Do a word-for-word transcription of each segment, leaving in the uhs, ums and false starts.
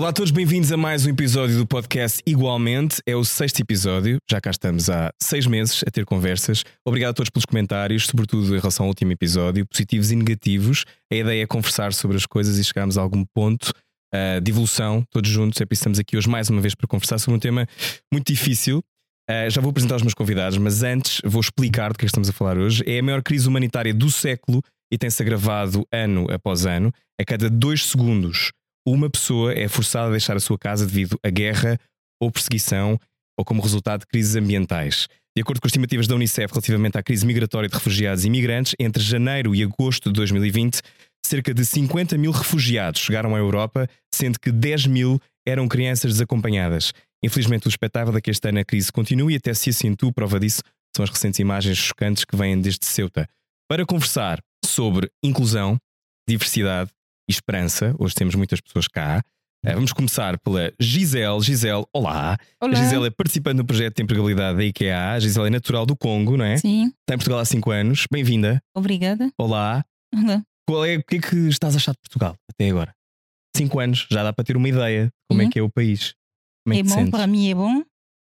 Olá a todos, bem-vindos a mais um episódio do podcast Igualmente. É o sexto episódio, já cá estamos há seis meses a ter conversas. Obrigado a todos pelos comentários, sobretudo em relação ao último episódio, positivos e negativos. A ideia é conversar sobre as coisas e chegarmos a algum ponto uh, de evolução, todos juntos. É por isso que estamos aqui hoje mais uma vez para conversar sobre um tema muito difícil. Uh, já vou apresentar os meus convidados, mas antes vou explicar do que é que estamos a falar hoje. É a maior crise humanitária do século e tem-se agravado ano após ano. A cada dois segundos uma pessoa é forçada a deixar a sua casa devido a guerra ou perseguição ou como resultado de crises ambientais. De acordo com as estimativas da Unicef relativamente à crise migratória de refugiados e imigrantes, entre janeiro e agosto de dois mil e vinte, cerca de cinquenta mil refugiados chegaram à Europa, sendo que dez mil eram crianças desacompanhadas. Infelizmente, o espetáculo é que este ano a crise continua e até se acentua. Prova disso são as recentes imagens chocantes que vêm desde Ceuta. Para conversar sobre inclusão, diversidade e esperança, hoje temos muitas pessoas cá. Vamos começar pela Gisele. Gisele, olá. Olá. A Gisele é participante do projeto de empregabilidade da IKEA. A Gisele é natural do Congo, não é? Sim. Está em Portugal há cinco anos. Bem-vinda. Obrigada. Olá. Olá. Qual é, o que é que estás a achar de Portugal até agora? Cinco anos, já dá para ter uma ideia de como Sim. é que é o país. Como é, É que te bom, sentes? para mim é bom.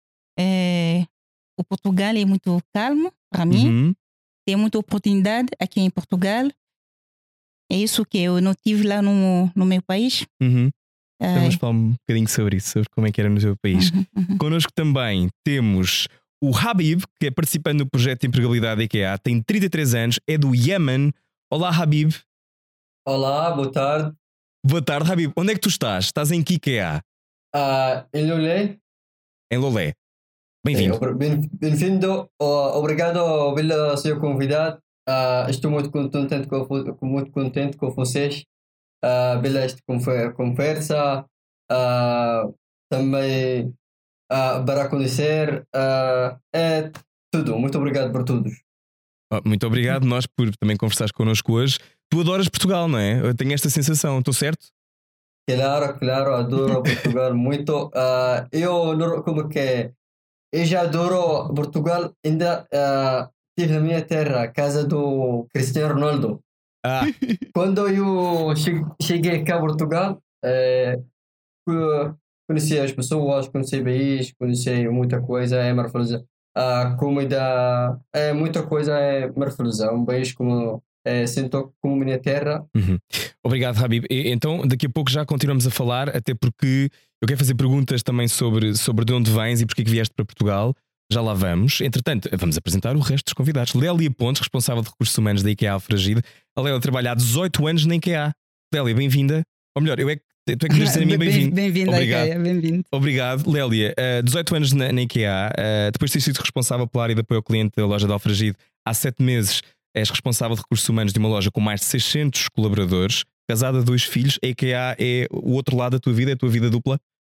É, o Portugal é muito calmo para mim. Uhum. Tem muita oportunidade aqui em Portugal. É isso que eu não tive lá no, no meu país. Uhum. É, Vamos falar um bocadinho sobre isso, sobre como é que era no teu país. uhum, uhum. Connosco também temos o Habib, que é participante do projeto de empregabilidade da IKEA, tem trinta e três anos, é do Iémen. Olá, Habib. Olá, boa tarde. Boa tarde, Habib. Onde é que tu estás? Estás em que IKEA? Ah, em Lolé. Em Lolé. Eh, Bem-vindo. obr- bem- Bem-vindo. Oh, obrigado pelo seu convidado. Ah, estou muito contente com, vo- com- muito contente com vocês. Ah, pela esta confer- conversa. Ah, também ah, para conhecer. Ah, é tudo. Muito obrigado por tudo. Oh, muito obrigado, nós, por também conversares connosco hoje. Tu adoras Portugal, não é? Eu tenho esta sensação, estou certo? Claro, claro, adoro Portugal muito. Ah, eu, não- como que é? Eu já adoro Portugal, ainda ah, estive na minha terra, casa do Cristiano Ronaldo. Ah, Quando eu che- cheguei cá a Portugal, eh, co- conheci as pessoas, conheci o país, conheci muita coisa, é maravilhoso. A comida, é muita coisa, é maravilhosa. Um país como, é, sinto como minha terra. uhum. Obrigado, Habib. E- Então, daqui a pouco já continuamos a falar, até porque eu quero fazer perguntas também sobre, sobre de onde vens e porque é que vieste para Portugal. Já lá vamos. Entretanto, vamos apresentar o resto dos convidados. Lélia Pontes, responsável de recursos humanos da IKEA Alfragide. A Lélia trabalha há dezoito anos na IKEA. Lélia, bem-vinda. Ou melhor, eu é que tu é que deves dizer a mim bem-vindo. Bem-vindo, Obrigado. IKEA, bem-vindo. Obrigado, Lélia. Uh, dezoito anos na, na IKEA, uh, depois de ter sido responsável pela área de apoio ao cliente da loja de Alfragide há sete meses, és responsável de recursos humanos de uma loja com mais de seiscentos colaboradores, casada, dois filhos. A IKEA é o outro lado da tua vida, é a tua vida dupla?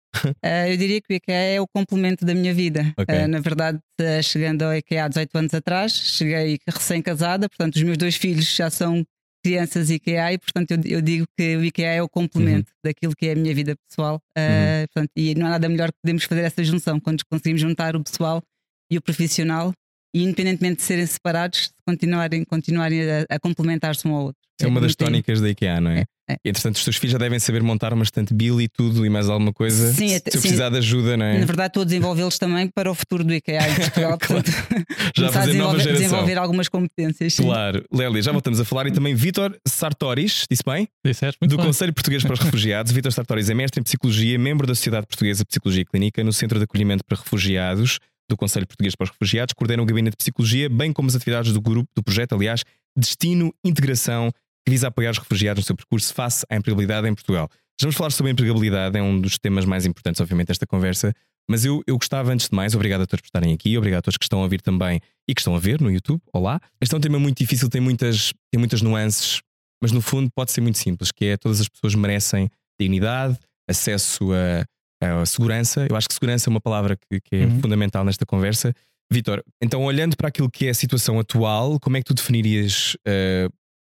Ah, eu diria que o IKEA é o complemento da minha vida. Ok. Ah, na verdade, ah, chegando ao IKEA há dezoito anos atrás, cheguei recém-casada, portanto, os meus dois filhos já são crianças IKEA e, portanto, eu, eu digo que o IKEA é o complemento daquilo que é a minha vida pessoal. Ah, portanto, e não há nada melhor que podemos fazer essa junção, quando conseguimos juntar o pessoal e o profissional, e independentemente de serem separados, continuarem, continuarem a, a complementar-se um ao outro. Isso é uma das muito- tónicas da IKEA, não é? É, é. Entretanto, os teus filhos já devem saber montar uma estante Bill e tudo e mais alguma coisa. Sim, se até- se eu sim. precisar de ajuda, não é? Na verdade, estou a desenvolvê-los também para o futuro do IKEA em Portugal. Portanto, Já começar a fazer nova desenvolver, geração. desenvolver algumas competências. Sim. Claro, Lélia, já voltamos a falar. E também Vítor Sartoris, disse bem? Disseste muito Do bem. Conselho Português para os Refugiados. Vítor Sartoris é mestre em Psicologia, membro da Sociedade Portuguesa de Psicologia Clínica, no Centro de Acolhimento para Refugiados do Conselho Português para os Refugiados, coordena o Gabinete de Psicologia, bem como as atividades do grupo, do projeto, aliás, Destino Integração, que visa apoiar os refugiados no seu percurso face à empregabilidade em Portugal. Já vamos falar sobre a empregabilidade, é um dos temas mais importantes, obviamente, desta conversa. Mas eu, eu gostava, antes de mais, obrigado a todos por estarem aqui, obrigado a todos que estão a ouvir também e que estão a ver no YouTube. Olá. Este é um tema muito difícil, tem muitas, tem muitas nuances, mas no fundo pode ser muito simples, que é todas as pessoas merecem dignidade, acesso a, a segurança. Eu acho que segurança é uma palavra que, que é Uhum. fundamental nesta conversa. Vítor, então olhando para aquilo que é a situação atual, como é que tu definirias uh,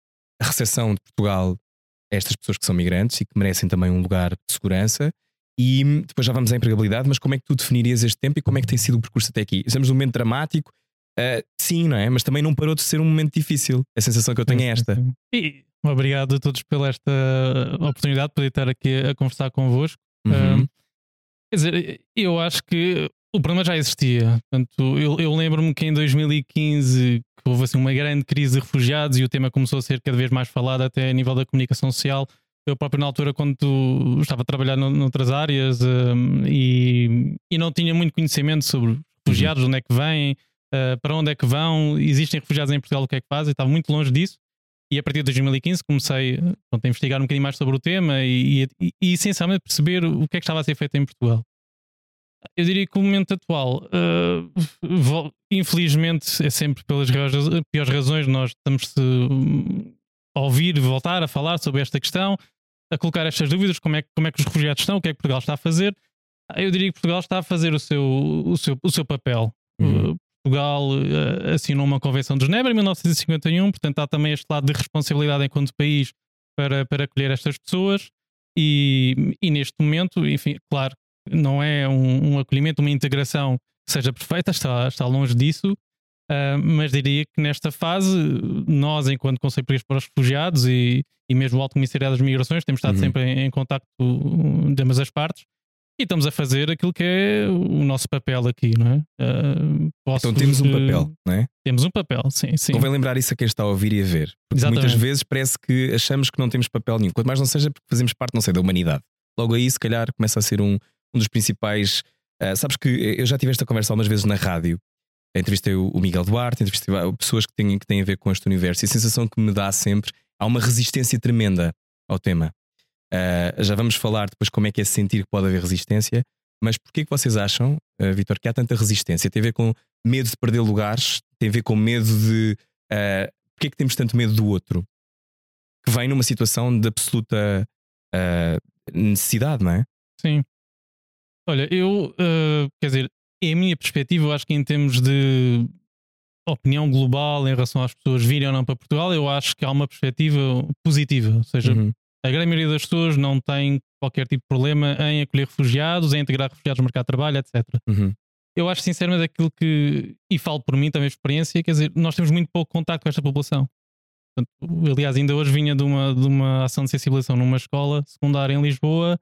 a recepção de Portugal a estas pessoas que são migrantes e que merecem também um lugar de segurança? E depois já vamos à empregabilidade, mas como é que tu definirias este tempo e como é que tem sido o percurso até aqui? Estamos num momento dramático, uh, sim, não é? Mas também não parou de ser um momento difícil. A sensação que eu tenho é esta. E obrigado a todos pela esta oportunidade de poder estar aqui a conversar convosco. Uhum. Uh, quer dizer, eu acho que o problema já existia. Portanto, eu, eu lembro-me que em dois mil e quinze que houve assim uma grande crise de refugiados e o tema começou a ser cada vez mais falado até a nível da comunicação social. Eu próprio na altura, quando estava a trabalhar noutras áreas um, e, e não tinha muito conhecimento sobre refugiados, uhum. onde é que vêm, uh, para onde é que vão, existem refugiados em Portugal, o que é que fazem, estava muito longe disso. E a partir de dois mil e quinze comecei pronto, a investigar um bocadinho mais sobre o tema e, e, e, e essencialmente perceber o que é que estava a ser feito em Portugal. Eu diria que o momento atual, uh, infelizmente, é sempre pelas piores razões. Nós estamos a ouvir, voltar a falar sobre esta questão, a colocar estas dúvidas: como é, como é que os refugiados estão, o que é que Portugal está a fazer. Eu diria que Portugal está a fazer o seu, o seu, o seu papel. Uhum. Uh, Portugal uh, assinou uma Convenção de Genebra em mil novecentos e cinquenta e um, portanto há também este lado de responsabilidade enquanto país para, para acolher estas pessoas. E, e neste momento, enfim, claro, não é um, um acolhimento, uma integração que seja perfeita, está, está longe disso, uh, mas diria que nesta fase, nós, enquanto Conselho Português para os Refugiados e, e mesmo o Alto Comissariado das Migrações, temos estado uhum. sempre em, em contacto de ambas as partes e estamos a fazer aquilo que é o nosso papel aqui, não é? Uh, então temos um papel, não é? Temos um papel, sim, sim. Convém lembrar isso a quem está a ouvir e a ver, porque Exatamente. Muitas vezes parece que achamos que não temos papel nenhum, quanto mais não seja porque fazemos parte, não sei, da humanidade. Logo aí, se calhar, começa a ser um um dos principais. Uh, sabes que eu já tive esta conversa algumas vezes na rádio. Entrevistei o, o Miguel Duarte, entrevistei pessoas que têm, que têm a ver com este universo, e a sensação que me dá sempre, há uma resistência tremenda ao tema. Uh, já vamos falar depois como é que é sentir que pode haver resistência, mas porquê que vocês acham, uh, Vítor, que há tanta resistência? Tem a ver com medo de perder lugares? Tem a ver com medo de. Uh, porquê que temos tanto medo do outro? Que vem numa situação de absoluta uh, necessidade, não é? Sim. Olha, eu, uh, quer dizer, em minha perspectiva, eu acho que em termos de opinião global em relação às pessoas virem ou não para Portugal, eu acho que há uma perspectiva positiva. Ou seja, uhum. a grande maioria das pessoas não tem qualquer tipo de problema em acolher refugiados, em integrar refugiados no mercado de trabalho, etcétera. Uhum. Eu acho sinceramente aquilo que, e falo por mim também experiência, quer dizer, nós temos muito pouco contacto com esta população. Portanto, aliás, ainda hoje vinha de uma, de uma ação de sensibilização numa escola secundária em Lisboa.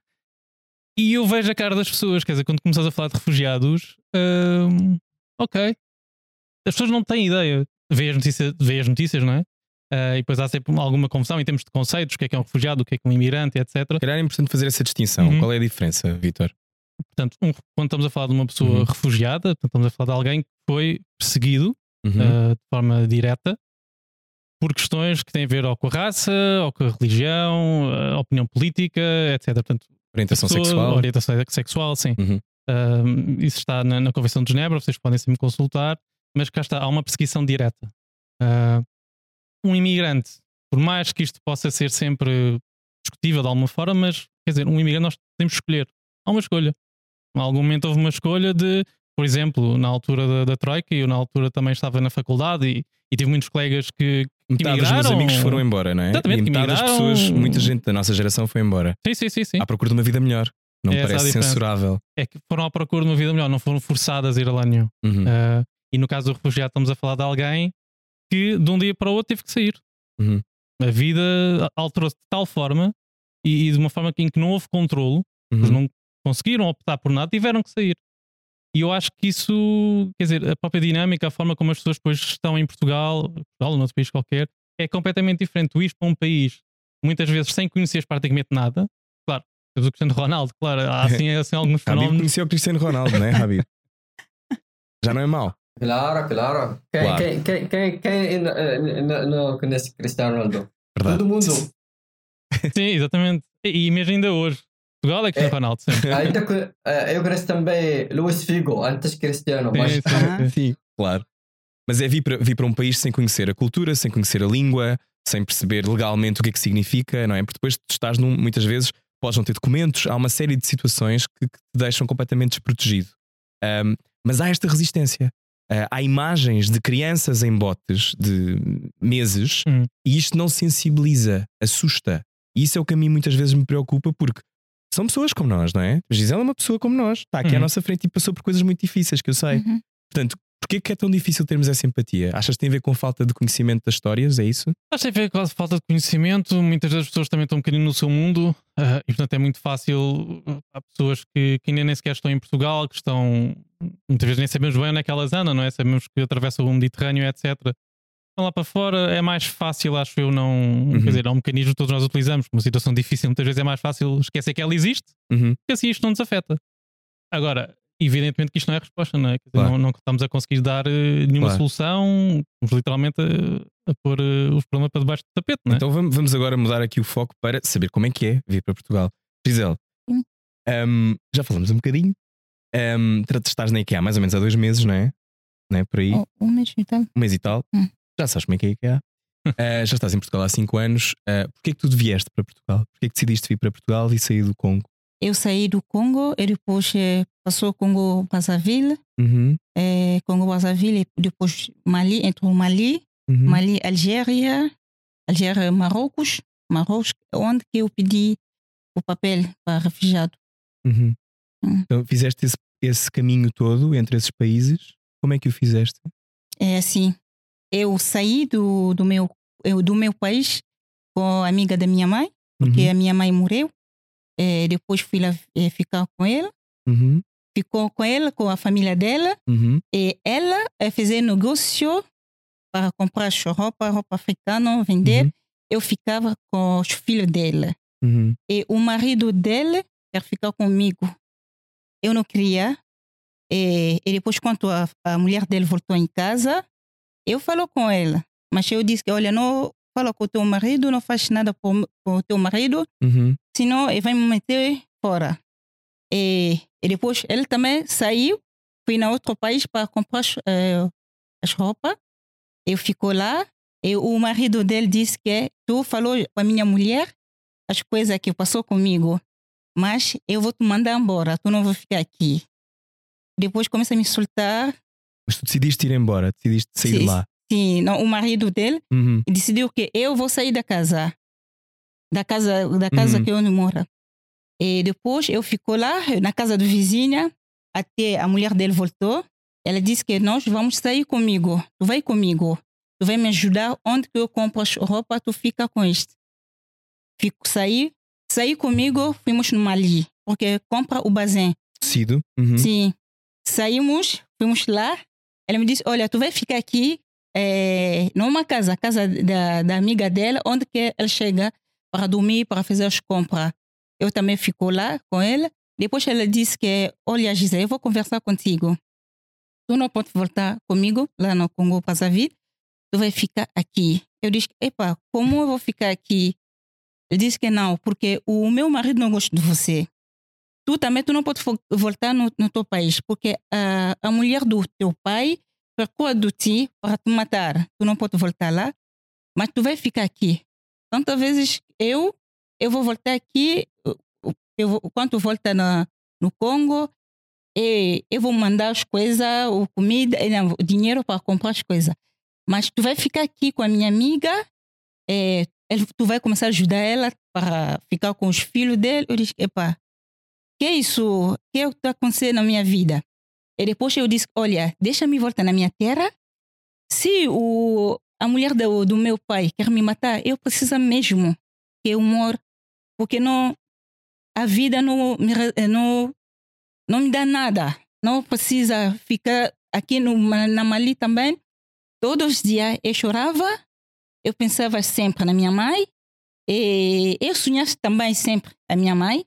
E eu vejo a cara das pessoas, quer dizer, quando começas a falar de refugiados, hum, ok, as pessoas não têm ideia, vê as notícias, vê as notícias, não é? Uh, e depois há sempre alguma confusão em termos de conceitos, o que é que é um refugiado, o que é que é um imigrante, etcétera. Calhar é importante fazer essa distinção. Uhum. Qual é a diferença, Vítor? Portanto, um, quando estamos a falar de uma pessoa uhum. refugiada, portanto, estamos a falar de alguém que foi perseguido uhum. uh, de forma direta por questões que têm a ver ou com a raça, ou com a religião, a opinião política, etcétera. Portanto, orientação pessoa, sexual. Orientação sexual, sim. Uhum. Uh, isso está na, na Convenção de Genebra, vocês podem sempre consultar, mas cá está, há uma perseguição direta. Uh, um imigrante, por mais que isto possa ser sempre discutível de alguma forma, mas quer dizer, um imigrante nós temos que escolher. Há uma escolha. Em algum momento houve uma escolha de, por exemplo, na altura da, da Troika, eu na altura também estava na faculdade e, e tive muitos colegas que, que metade dos meus amigos foram embora, não é? Exatamente, e metade das pessoas, muita gente da nossa geração foi embora. Sim, sim, sim, sim. À procura de uma vida melhor. Não me é parece censurável. É que foram à procura de uma vida melhor, não foram forçadas a ir a lá nenhum. Uhum. Uh, e no caso do refugiado, estamos a falar de alguém que de um dia para o outro teve que sair. Uhum. A vida alterou-se de tal forma e, e de uma forma em que não houve controlo, uhum. eles não conseguiram optar por nada, tiveram que sair. E eu acho que isso, quer dizer, a própria dinâmica, a forma como as pessoas depois estão em Portugal, Portugal ou noutro país qualquer, é completamente diferente. Tu ires para um país, muitas vezes sem conheceres praticamente nada. Claro, temos o Cristiano Ronaldo, claro, há assim, assim alguns fenómenos. Habib conheceu o Cristiano Ronaldo, não é, Habib? Já não é mau. Claro, claro. Quem, claro. quem, quem, quem, quem não, não conhece Cristiano Ronaldo? Verdade. Todo mundo. Sim, exatamente. E, e mesmo ainda hoje. Portugal é Cristiano é, Ronaldo, sempre. Ainda, eu conheço também Luís Figo, antes Cristiano. Sim, mas... sim, sim. sim, claro. Mas é vir para, vir para um país sem conhecer a cultura, sem conhecer a língua, sem perceber legalmente o que é que significa, não é? Porque depois tu estás num, muitas vezes, podes não ter documentos, há uma série de situações que, que te deixam completamente desprotegido. Um, mas há esta resistência. Uh, há imagens de crianças em botes de meses hum. e isto não sensibiliza, assusta. E isso é o que a mim muitas vezes me preocupa, porque são pessoas como nós, não é? Gisela é uma pessoa como nós, está aqui uhum. à nossa frente e passou por coisas muito difíceis, que eu sei. Uhum. Portanto, porquê que é tão difícil termos essa empatia? Achas que tem a ver com a falta de conhecimento das histórias? É isso? Acho que tem a ver com a falta de conhecimento. Muitas das pessoas também estão um bocadinho no seu mundo. Uh, e portanto é muito fácil. Há pessoas que, que ainda nem sequer estão em Portugal, que estão, muitas vezes nem sabemos bem onde é que elas andam, não é? Sabemos que atravessam o Mediterrâneo, etcétera. Então lá para fora é mais fácil, acho eu, não. Uhum. Quer dizer, é um mecanismo que todos nós utilizamos. Uma situação difícil, muitas vezes é mais fácil esquecer que ela existe, Uhum. porque assim isto não nos afeta. Agora, evidentemente que isto não é a resposta, não é? Quer dizer, Claro. não, não estamos a conseguir dar uh, nenhuma Claro. solução, estamos literalmente a, a pôr uh, os problemas para debaixo do tapete, não é? Então vamos, vamos agora mudar aqui o foco para saber como é que é vir para Portugal. Gisele, Sim. um, já falamos um bocadinho. Um, estás na IKEA há mais ou menos há dois meses, não é? Não é por aí? Oh, um mês e tal. Um mês e tal. Hum. Já sabes como é que é a IKEA. Uh, já estás em Portugal há cinco anos. Uh, Porquê é que tu vieste para Portugal? Porquê é que decidiste vir para Portugal e sair do Congo? Eu saí do Congo e depois eh, passou Congo Brazzaville, Uhum. eh, Congo Brazzaville e depois Mali, entrou Mali, Uhum. Mali, Algéria, Algéria, Marrocos, Marrocos, onde que eu pedi o papel para refugiado. Uhum. Hum. Então fizeste esse, esse caminho todo entre esses países. Como é que o fizeste? É assim, eu saí do, do, meu, eu, do meu país com a amiga da minha mãe, porque Uhum. a minha mãe morreu. É, depois fui lá é, ficar com ela. Uhum. Ficou com ela, com a família dela. Uhum. E ela é, fazia negócio para comprar roupa, roupa africana, vender. Uhum. Eu ficava com os filhos dela. Uhum. E o marido dela quer ficar comigo. Eu não queria. E, e depois, quando a, a mulher dele voltou em casa, eu falo com ela. Mas eu disse que, olha, não fala com o teu marido, não faz nada com o teu marido, Uhum. senão ele vai me meter fora. E, e depois ele também saiu, fui na outro país para comprar uh, as roupas. Eu fico lá e o marido dele disse que tu falou com a minha mulher as coisas que passou comigo, mas eu vou te mandar embora, tu não vai ficar aqui. Depois começa a me insultar. Mas tu decidiste ir embora, decidiste sair Sim, de lá. Sim, não, o marido dele Uhum. decidiu que eu vou sair da casa, da casa, da casa Uhum. que eu moro. E depois eu fico lá na casa do vizinho até a mulher dele voltou. Ela disse que nós vamos sair comigo. Tu vai comigo. Tu vai me ajudar onde que eu compro as roupas, tu fica com isto. Fico sair, sair comigo, fomos no Mali, porque compra o bazin. Tecido. Uhum. Sim. Saímos, fomos lá. Ela me disse, olha, tu vai ficar aqui é, numa casa, a casa da, da amiga dela, onde que ela chega para dormir, para fazer as compras. Eu também fico lá com ela. Depois ela disse que, olha, Gisele, eu vou conversar contigo. Tu não pode voltar comigo lá no Congo Brazzaville. Tu vai ficar aqui. Eu disse, epa, como eu vou ficar aqui? Ele disse que não, porque o meu marido não gosta de você. Tu também tu não pode voltar no, no teu país, porque a, a mulher do teu pai procura de ti para te matar. Tu não pode voltar lá, mas tu vai ficar aqui. Tantas vezes eu, eu vou voltar aqui, eu vou, quando volta na, no Congo, e eu vou mandar as coisas, o comida, o dinheiro para comprar as coisas. Mas tu vai ficar aqui com a minha amiga, e, tu vai começar a ajudar ela para ficar com os filhos dele. Eu disse, epa, que é isso? Que é o que está acontecendo na minha vida? E depois eu disse, olha, deixa-me voltar na minha terra. Se o, a mulher do, do meu pai quer me matar, eu preciso mesmo que eu moro, porque não, a vida não me, não, não me dá nada. Não precisa ficar aqui no, na Mali também. Todos os dias eu chorava, eu pensava sempre na minha mãe, e eu sonhava também sempre a minha mãe.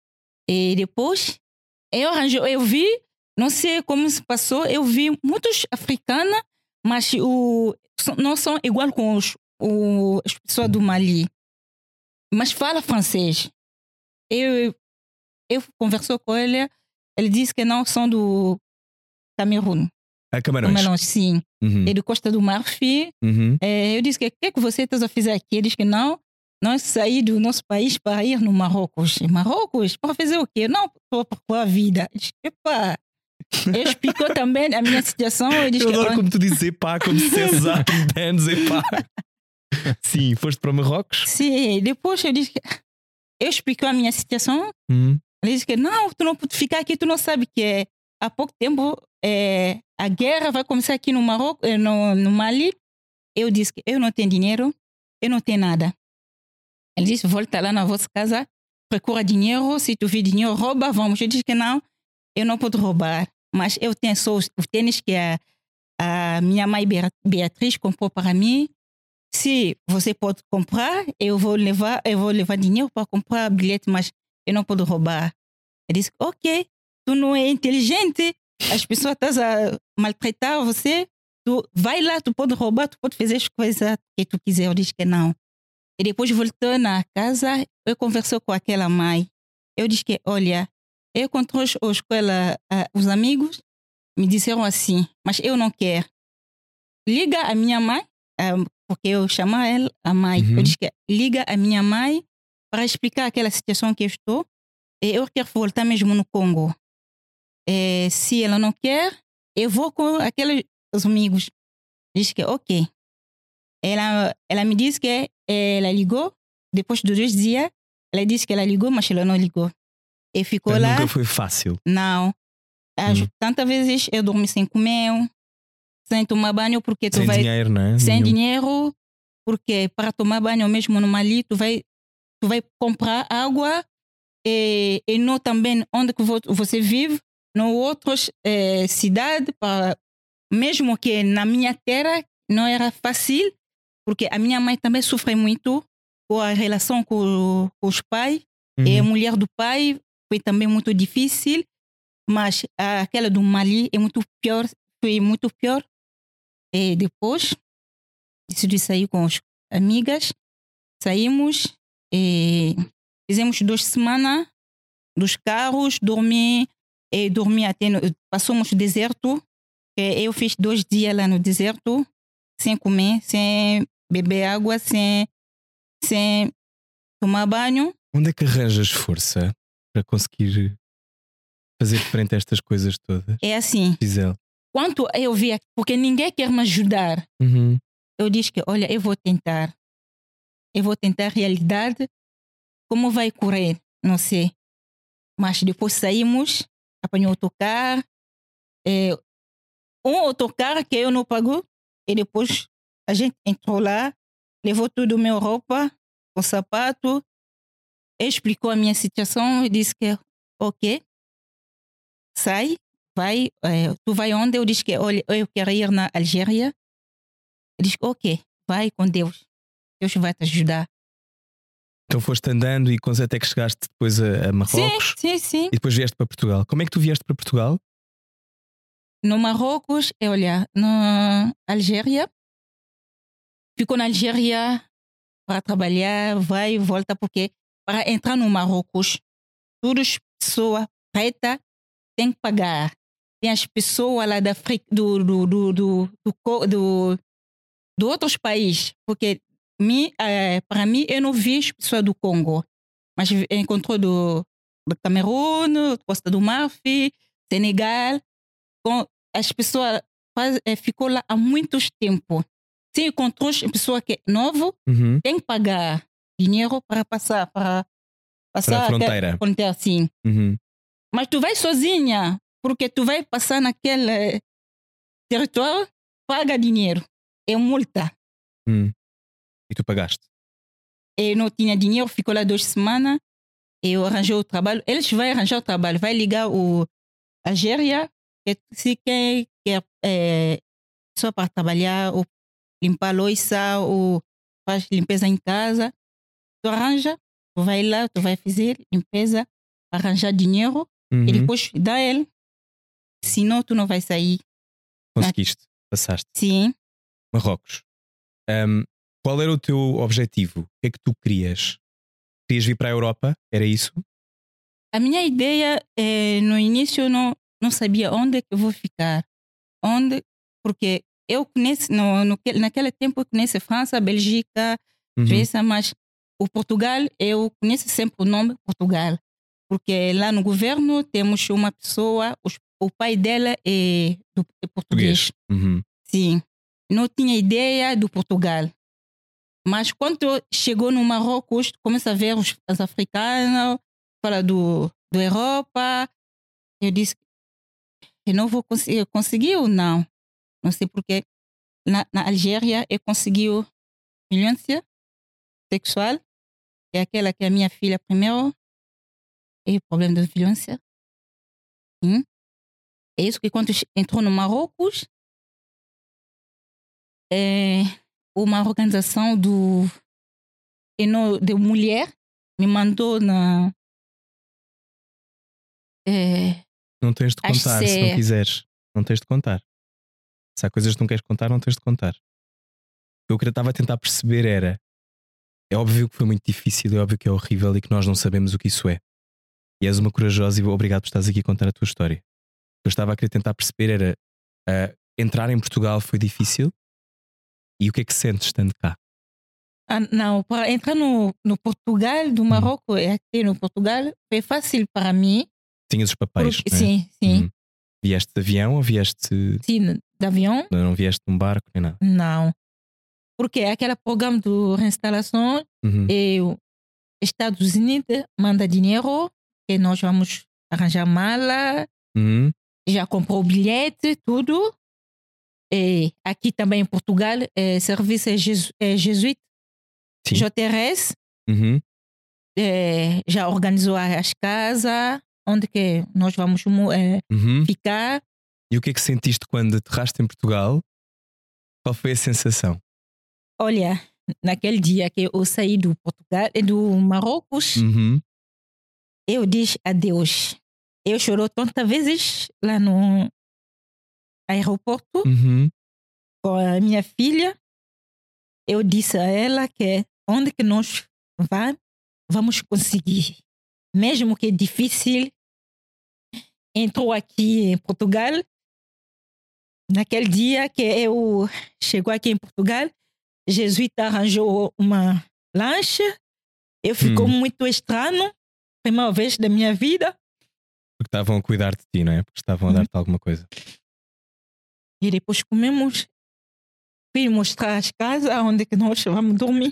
E depois eu, eu vi, não sei como se passou, eu vi muitos africanos, mas o, não são igual com os, o, as pessoas do Mali. Mas fala francês. Eu, eu conversou com ele, ele disse que não são do Camerun. A Camarões. Camarões, sim. Uhum. E do Costa do Marfim. Uhum. É, eu disse que o que, que você está a fazer aqui? Ele disse que não, nós saímos do nosso país para ir no Marrocos. Marrocos? Para fazer o quê? Não, para procurar a vida. Eu disse, epa. Ele explicou também a minha situação. Eu, disse Eu adoro que, como tu dizes epá, como se dissesses há trinta anos, epá. Sim, foste para Marrocos? Sim, depois eu disse que eu expliquei a minha situação. Uhum. Ele disse que não, tu não pode ficar aqui, tu não sabe que é, há pouco tempo é, a guerra vai começar aqui no Marrocos, no, no Mali. Eu disse que eu não tenho dinheiro, eu não tenho nada. Ele disse, volta lá na vossa casa, procura dinheiro, se tu vê dinheiro, rouba, vamos. Eu disse que não, eu não posso roubar. Mas eu tenho só os, os tênis que a, a minha mãe Beatriz comprou para mim. Se você pode comprar, eu vou levar, eu vou levar dinheiro para comprar bilhete, mas eu não posso roubar. Eu disse, ok, tu não é inteligente, as pessoas estão a maltratar você, tu vai lá, tu pode roubar, tu pode fazer as coisas que tu quiser. Eu disse que não. E depois voltou na casa, eu conversei com aquela mãe. Eu disse que, olha, eu encontrei os, os, os amigos, me disseram assim, mas eu não quero. Liga a minha mãe, porque eu chamo ela a mãe. Uhum. Eu disse que liga a minha mãe para explicar aquela situação que eu estou. E eu quero voltar mesmo no Congo. E se ela não quer, eu vou com aqueles amigos. Diz que ok. Ela, ela me disse que ela ligou, depois de dois dias, ela disse que ela ligou, mas ela não ligou. E ficou mas lá. Nunca foi fácil. Não. Hum. Tantas vezes eu dormi sem comer, sem tomar banho, porque tu sem vai. Sem dinheiro, né? Sem Nenhum. dinheiro, porque para tomar banho mesmo no Mali, tu vai, tu vai comprar água e, e não também onde que você vive, no outras eh, cidades, para, mesmo que na minha terra não era fácil, porque a minha mãe também sofre muito com a relação com, com os pais, uhum. E a mulher do pai foi também muito difícil, mas aquela do Mali é muito pior, foi muito pior. E depois decidi sair com as amigas, saímos e fizemos duas semanas dos carros, dormi e dormi até no, passamos no deserto. Eu fiz dois dias lá no deserto, sem comer, sem beber água, sem, sem tomar banho. Onde é que arranjas força para conseguir fazer frente a estas coisas todas? É assim. Gisele. Quando eu vi, porque ninguém quer me ajudar, uhum. Eu disse que, olha, eu vou tentar. Eu vou tentar a realidade. Como vai correr? Não sei. Mas depois saímos, apanhou autocarro. É, um autocarro que eu não pago. E depois a gente entrou lá, levou tudo a minha roupa, o sapato, explicou a minha situação e disse que, ok, sai, vai, é, tu vai onde? Eu disse que, olha, eu quero ir na Algéria. Ele disse, ok, vai com Deus. Deus vai te ajudar. Então foste andando e até que chegaste depois a, a Marrocos. Sim, sim, sim. E depois vieste para Portugal. Como é que tu vieste para Portugal? No Marrocos, olha, na Algéria. Ficou na Algéria para trabalhar, vai e volta, porque para entrar no Marrocos, todas as pessoas pretas têm que pagar. Tem as pessoas lá da África, do, do, do, do, do, do de outros países, porque mi, eh, para mim eu não vi as pessoas do Congo, mas encontrou do, do Camerun, Costa do Marfim, Senegal, com as pessoas faz, eh, ficou lá há muitos tempo. Se encontrou as pessoas que é novo, uhum. tem que pagar dinheiro para passar para passar para a fronteira, a fronteira assim. Uhum. Mas tu vai sozinha, porque tu vai passar naquele território, paga dinheiro. É multa. Hum. E tu pagaste? Eu não tinha dinheiro, ficou lá duas semanas. Eu arranjei o trabalho. Eles vão arranjar o trabalho, vai ligar o Algéria, que se quer, quer é, só para trabalhar, ou limpar a louça, ou faz limpeza em casa. Tu arranja, tu vai lá, tu vai fazer limpeza, arranjar dinheiro, uhum. E depois dá ele. Senão tu não vai sair. Conseguiste? Passaste? Sim. Marrocos. Um, qual era o teu objetivo? O que é que tu querias? Querias vir para a Europa? Era isso? A minha ideia, eh, no início, eu não, não sabia onde eu vou ficar. Onde, porque eu conheço, no, no, naquele tempo eu conheço França, Bélgica, uhum. Suíça, mas o Portugal, eu conheço sempre o nome Portugal. Porque lá no governo temos uma pessoa, os, o pai dela é, do, é português. português. Uhum. Sim. Não tinha ideia do Portugal. Mas quando chegou no Marrocos, começa a ver os, os africanos, fala do, do Europa. Eu disse, eu não vou conseguir. Conseguiu? Não. Não sei porque. Na, na Algéria, eu consegui violência sexual. É aquela que é a minha filha primeiro. é o problema da violência. Sim. É isso que quando entrou no Marrocos, é, uma organização do, de mulher me mandou na... É, não tens de contar se não quiseres. Não tens de contar. Se há coisas que não queres contar, não tens de contar. O que eu estava a tentar perceber era: é óbvio que foi muito difícil, é óbvio que é horrível e que nós não sabemos o que isso é. E és uma corajosa e obrigado por estares aqui a contar a tua história. O que eu estava a querer tentar perceber era: uh, entrar em Portugal foi difícil e o que é que sentes estando cá? Ah, não, para entrar no, no Portugal, do Marrocos, hum. aqui no Portugal, foi fácil para mim. Tinhas os papéis, porque, não é? Sim, sim. Hum. Vieste de avião ou vieste... Sim, de avião. Não, não vieste de um barco nem nada? Não. Porque aquele programa de reinstalação, uhum. e os Estados Unidos manda dinheiro e nós vamos arranjar mala, uhum. já comprou o bilhete, tudo. E aqui também em Portugal, é, serviço é, jesu, é jesuíta, Sim. J R S, uhum. é, já organizou as casas, onde que nós vamos é, uhum. ficar. E o que é que sentiste quando aterraste em Portugal? Qual foi a sensação? Olha, naquele dia que eu saí do Portugal e do Marrocos, uhum. eu disse adeus. Eu chorou tantas vezes lá no aeroporto uhum. com a minha filha. Eu disse a ela que onde que nós vamos, vamos conseguir. Mesmo que é difícil, entrou aqui em Portugal. Naquele dia que eu chegou aqui em Portugal, Jesuíta arranjou uma lancha. Eu ficou hum. muito estranho. Primeira vez da minha vida. Porque estavam a cuidar de ti, não é? Porque estavam a dar-te hum. alguma coisa. E depois comemos. Fui mostrar as casas onde que nós vamos dormir.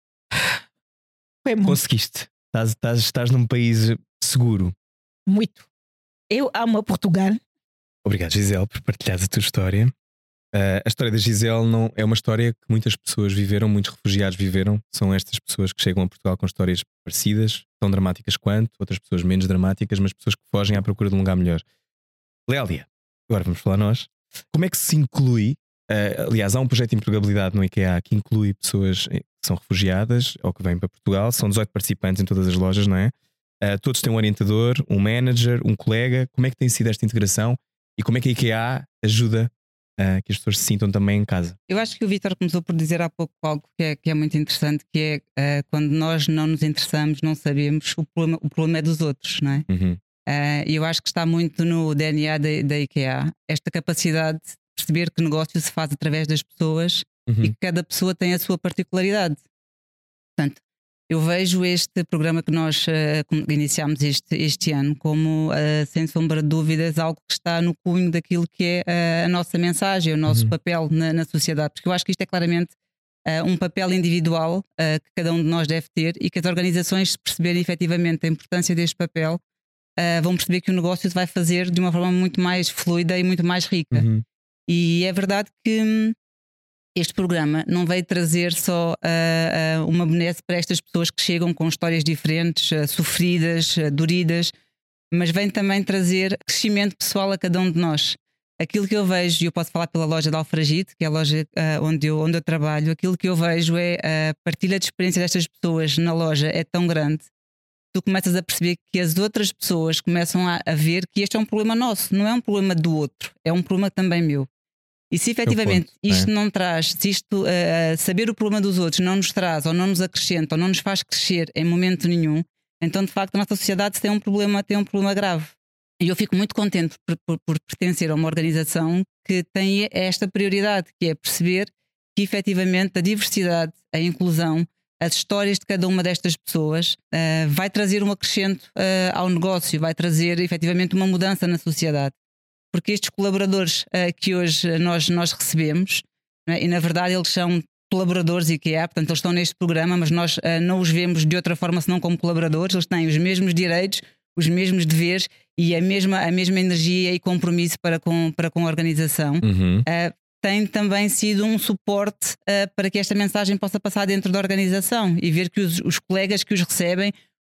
Foi muito. Conseguiste. Estás, estás, estás num país seguro. Muito. Eu amo Portugal. Obrigado, Gisele, por partilhares a tua história. Uh, a história da Gisele não, é uma história que muitas pessoas viveram, muitos refugiados viveram. São estas pessoas que chegam a Portugal com histórias parecidas, tão dramáticas quanto, outras pessoas menos dramáticas, mas pessoas que fogem à procura de um lugar melhor. Lélia, agora vamos falar nós. Como é que se inclui? Uh, aliás, há um projeto de empregabilidade no IKEA que inclui pessoas que são refugiadas ou que vêm para Portugal. São dezoito participantes em todas as lojas, não é? Uh, todos têm um orientador, um manager, um colega. Como é que tem sido esta integração e como é que a IKEA ajuda Uh, que as pessoas se sintam também em casa? Eu acho que o Vítor começou por dizer há pouco algo que é, que é muito interessante, que é uh, quando nós não nos interessamos, não sabemos, o problema, o problema é dos outros, não é? Uhum. Uh, eu acho que está muito no D N A da, da IKEA, esta capacidade de perceber que o negócio se faz através das pessoas uhum. e que cada pessoa tem a sua particularidade. Portanto, eu vejo este programa que nós uh, iniciámos este, este ano como, uh, sem sombra de dúvidas, algo que está no cunho daquilo que é uh, a nossa mensagem, o nosso uhum. papel na, na sociedade, porque eu acho que isto é claramente uh, um papel individual uh, que cada um de nós deve ter e que as organizações, se perceberem efetivamente a importância deste papel, uh, vão perceber que o negócio se vai fazer de uma forma muito mais fluida e muito mais rica. Uhum. E é verdade que hum, este programa não veio trazer só uh, uh, uma benesse para estas pessoas que chegam com histórias diferentes, uh, sofridas, uh, doridas, mas vem também trazer crescimento pessoal a cada um de nós. Aquilo que eu vejo, e eu posso falar pela loja de Alfragide, que é a loja uh, onde, eu, onde eu trabalho, aquilo que eu vejo é a partilha de experiência destas pessoas na loja é tão grande, tu começas a perceber que as outras pessoas começam a, a ver que este é um problema nosso, não é um problema do outro, é um problema também meu. E se efetivamente ponto, isto é? não traz, se isto uh, saber o problema dos outros não nos traz, ou não nos acrescenta, ou não nos faz crescer em momento nenhum, então de facto a nossa sociedade tem um problema, tem um problema grave. E eu fico muito contente por, por, por pertencer a uma organização que tem esta prioridade, que é perceber que efetivamente a diversidade, a inclusão, as histórias de cada uma destas pessoas uh, vai trazer um acrescento uh, ao negócio, vai trazer efetivamente uma mudança na sociedade. Porque estes colaboradores uh, que hoje nós, nós recebemos, né, e na verdade eles são colaboradores IKEA, portanto eles estão neste programa, mas nós uh, não os vemos de outra forma senão como colaboradores, eles têm os mesmos direitos, os mesmos deveres e a mesma, a mesma energia e compromisso para com, para com a organização. Uhum. Uh, tem também sido um suporte uh, para que esta mensagem possa passar dentro da organização e ver que os, os colegas que os recebem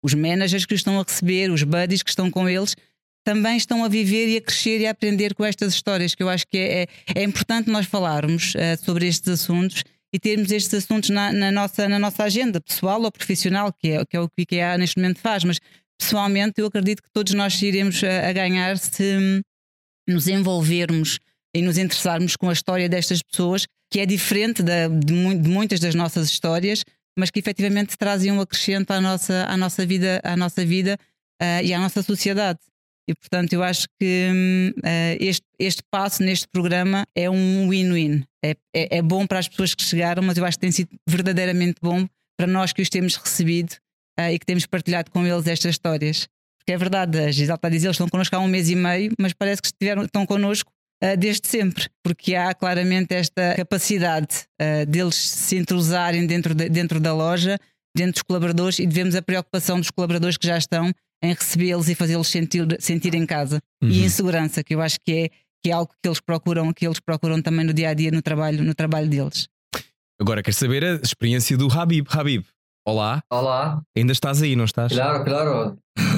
os managers que os estão a receber, os buddies que estão com eles, também estão a viver e a crescer e a aprender com estas histórias, que eu acho que é, é, é importante nós falarmos uh, sobre estes assuntos e termos estes assuntos na, na, nossa, na nossa agenda pessoal ou profissional, que é, que é o que o I K E A neste momento faz. Mas pessoalmente eu acredito que todos nós iremos a, a ganhar se nos envolvermos e nos interessarmos com a história destas pessoas, que é diferente da, de, mu- de muitas das nossas histórias, mas que efetivamente trazem um acrescento à nossa, à nossa vida, à nossa vida uh, e à nossa sociedade. E portanto eu acho que uh, este, este passo neste programa é um win-win. É, é, é bom para as pessoas que chegaram, mas eu acho que tem sido verdadeiramente bom para nós que os temos recebido uh, e que temos partilhado com eles estas histórias. Porque é verdade, a Gisela está a dizer, eles estão connosco há um mês e meio, mas parece que estiveram, estão connosco uh, desde sempre, porque há claramente esta capacidade uh, deles se entrosarem dentro, de, dentro da loja, dentro dos colaboradores, e devemos a preocupação dos colaboradores que já estão em recebê-los e fazê-los sentir, sentir em casa uhum. e em segurança, que eu acho que é, que é algo que eles procuram, que eles procuram também no dia a dia, no trabalho, no trabalho deles. Agora quero saber a experiência do Habib. Habib, olá. Olá. Ainda estás aí, não estás? Claro, claro.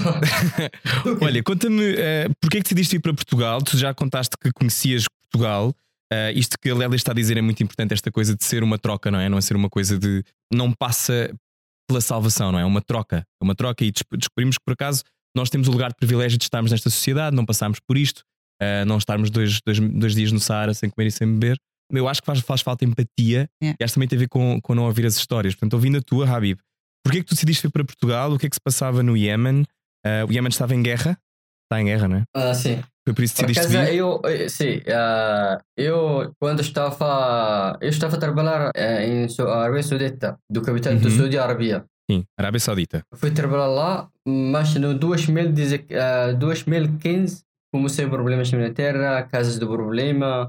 Olha, conta-me, uh, porque é que decidiste ir para Portugal? Tu já contaste que conhecias Portugal. Uh, isto que a Lélia está a dizer é muito importante, esta coisa de ser uma troca, não é? Não é ser uma coisa de. Não passa pela salvação, não é? É uma troca. É uma troca e descobrimos que por acaso nós temos o lugar de privilégio de estarmos nesta sociedade, não passarmos por isto, uh, não estarmos dois, dois, dois dias no Saara sem comer e sem beber. Eu acho que faz, faz falta empatia é. E acho que também tem a ver com, com não ouvir as histórias. Portanto, ouvindo a tua, Habib, porquê é que tu decidiste ir para Portugal? O que é que se passava no Iémen? Uh, o Iémen estava em guerra? Está em guerra, não é? Ah, sim. Foi por isso que Por decidiste acaso, vir? eu, eu- sim, ah, eu quando estava, eu estava a trabalhar eh, em Su- Arábia Saudita, do capital Uhum. da Saudi Arábia. Sim, Arábia Saudita. Fui trabalhar lá, mas no dois mil e dez, ah, dois mil e quinze comecei problemas na minha terra, casos de problema,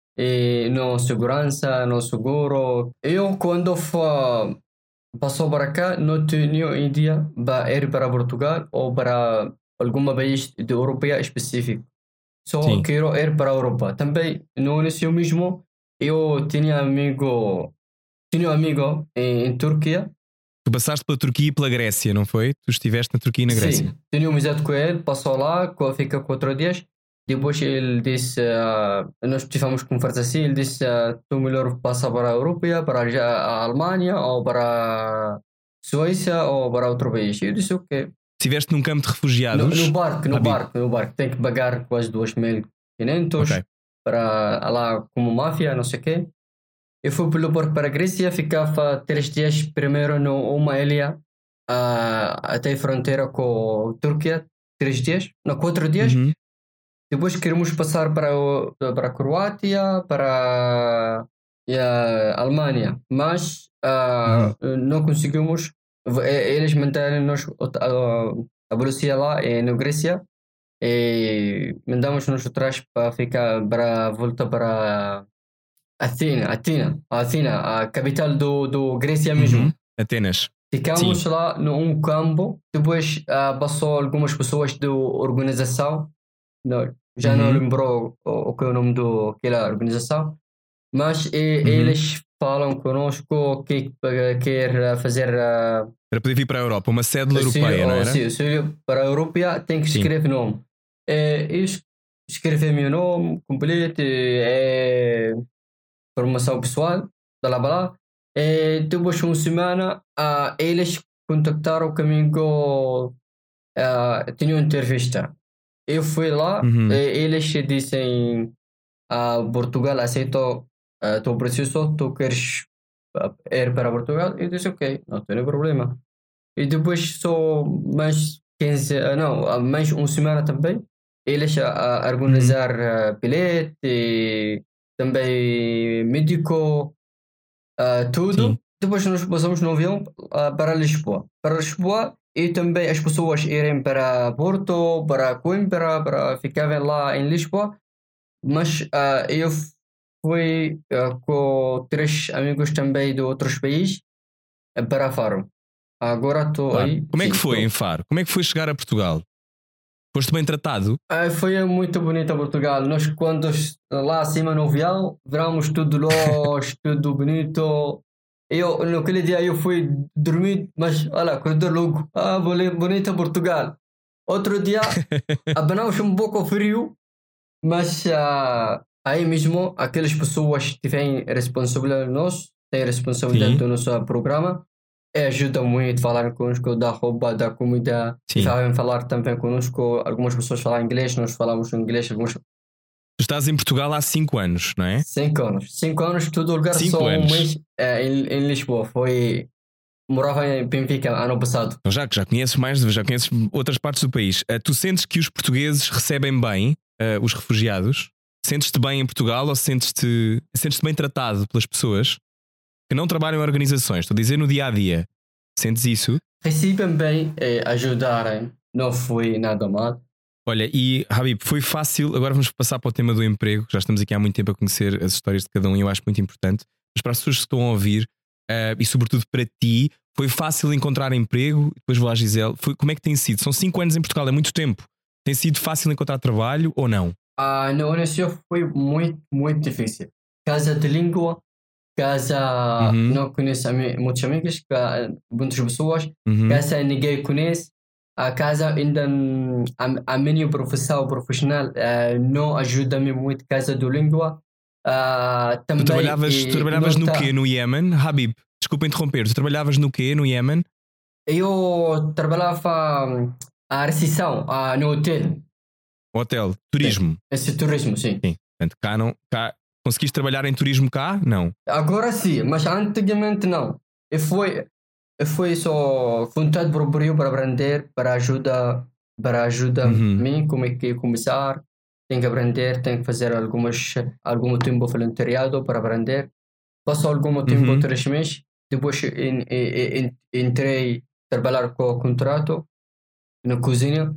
e não segurança, não seguro. Eu quando fa- passou para cá, não tinha ideia para ir para Portugal ou para algum país de europeia específico. Só Sim. quero ir para a Europa. Também no início mesmo eu tinha amigo, tinha um amigo em, em Turquia. Tu passaste pela Turquia e pela Grécia, não foi? Tu estiveste na Turquia e na Grécia. Sim, tinha amizade com ele, passou lá, co- fica quatro dias. Depois ele disse, ah, nós tivemos conversa assim, ele disse, ah, tu melhor passa para a Europa, para já a Alemanha ou para a Suécia ou para outro país. Eu disse, ok. Estiveste num campo de No, refugiados. no barco, no Habib. barco, no barco. Tem que pagar quase dois mil e quinhentos Ok. para lá como máfia, não sei o quê. Eu fui pelo barco para a Grécia, ficava três dias primeiro numa ilha ah, até a fronteira com a Turquia, três dias, não, quatro dias. Uhum. Depois queremos passar para, o- para a Croácia, para a Alemanha, mas ah, não conseguimos. Eh, Eles mandaram-nos a, a polícia lá eh, na Grécia e mandamos-nos atrás para ficar para voltar para Athena, Athena, Athena, a capital do, do Grécia mesmo. Uhum. Atenas. Ficamos Sim. lá num campo, depois ah, passou algumas pessoas da organização, não, já não Uhum. lembrou o, o que é o nome daquela organização, mas e- Uhum. eles falam conosco que eh, quer fazer ah, Para poder vir para a Europa, uma cédula se- europeia, não ou era? se- se para a Europa tem que Sim. escrever nome. Eh, Eu es- escrevi meu nome completo, eh, formação pessoal, blá blá blá. E depois de uma semana, ah, eles contactaram comigo, ah, tinha uma entrevista. Eu fui lá, Uhum. e eles dizem, ah, Portugal aceitou ah, teu processo, tu queres ah, ir para Portugal? Eu disse, ok, não tem problema. E depois só mais quinze, ah, não, ah, mais uma semana também, eles a, a organizar ah, bilhete, e também médico, ah, tudo. Sim. Depois nós passamos no avião ah, para Lisboa. Para Lisboa e também as pessoas irem para Porto, para Coimbra, para ficarem lá em Lisboa. Mas ah, eu fui ah, com três amigos também de outros países ah, para Faro. Agora estou Claro. aí. Como é que sim, foi tô. em Faro? Como é que foi chegar a Portugal? Foste bem tratado? Ah, foi muito bonito Portugal. Nós quando lá acima no avião, viramos tudo luz, tudo bonito. Eu, naquele dia eu fui dormir, mas olha, corredor logo. Ah, bonita Portugal. Outro dia, apanhamos um pouco frio, mas uh, aí mesmo, aquelas pessoas que têm responsabilidade nós, têm responsabilidade Sim. do nosso programa, e ajudam muito a falar conosco da roupa, da comida. Sim. E sabem falar também conosco. Algumas pessoas falam inglês, nós falamos inglês. Alguns... Tu estás em Portugal há cinco anos, não é? Cinco anos. Cinco anos, todo lugar, Cinco só anos. um mês é, em, em Lisboa. Foi... Morava em Benfica ano passado. Então já, já conheces mais, já conheces outras partes do país. Uh, tu sentes que os portugueses recebem bem uh, os refugiados? Sentes-te bem em Portugal ou sentes-te sentes-te bem tratado pelas pessoas que não trabalham em organizações? Estou a dizer no dia a dia. Sentes isso? Recebem bem, eh, ajudarem. Não foi nada mal. Olha, e Habib, foi fácil. Agora vamos passar para o tema do emprego. Já estamos aqui há muito tempo a conhecer as histórias de cada um e eu acho muito importante. Mas para as pessoas que estão a ouvir, uh, e sobretudo para ti, foi fácil encontrar emprego? Depois vou à Gisele. Foi, como é que tem sido? São cinco anos em Portugal, é muito tempo. Tem sido fácil encontrar trabalho ou não? Ah, no início foi muito, muito difícil. Casa de língua, casa Uhum. não conheço ami- muitos amigos, ca- muitas pessoas, Uhum. casa ninguém conhece. A casa ainda hum, a, a minha profissão profissional ah, não ajuda-me muito. Casa de língua. Ah, Tu também trabalhavas, eh, tu trabalhavas não no tá- quê no Iémen? Habib, desculpa interromper. Tu trabalhavas no quê no Iémen? Eu trabalhava hum, a recepção ah, no hotel, Hotel, turismo. esse turismo, sim. Sim. Portanto, cá não. Cá, conseguiste trabalhar em turismo cá? Não. Agora sim, mas antigamente não. E foi, e foi só vontade própria para aprender, para ajuda, para ajuda Uhum. mim como é que começar. Tenho que aprender, tenho que fazer algumas, algum tempo voluntariado para aprender. Passou algum tempo, Uhum. três meses. Depois en- en- en- entrei a trabalhar com o contrato na cozinha.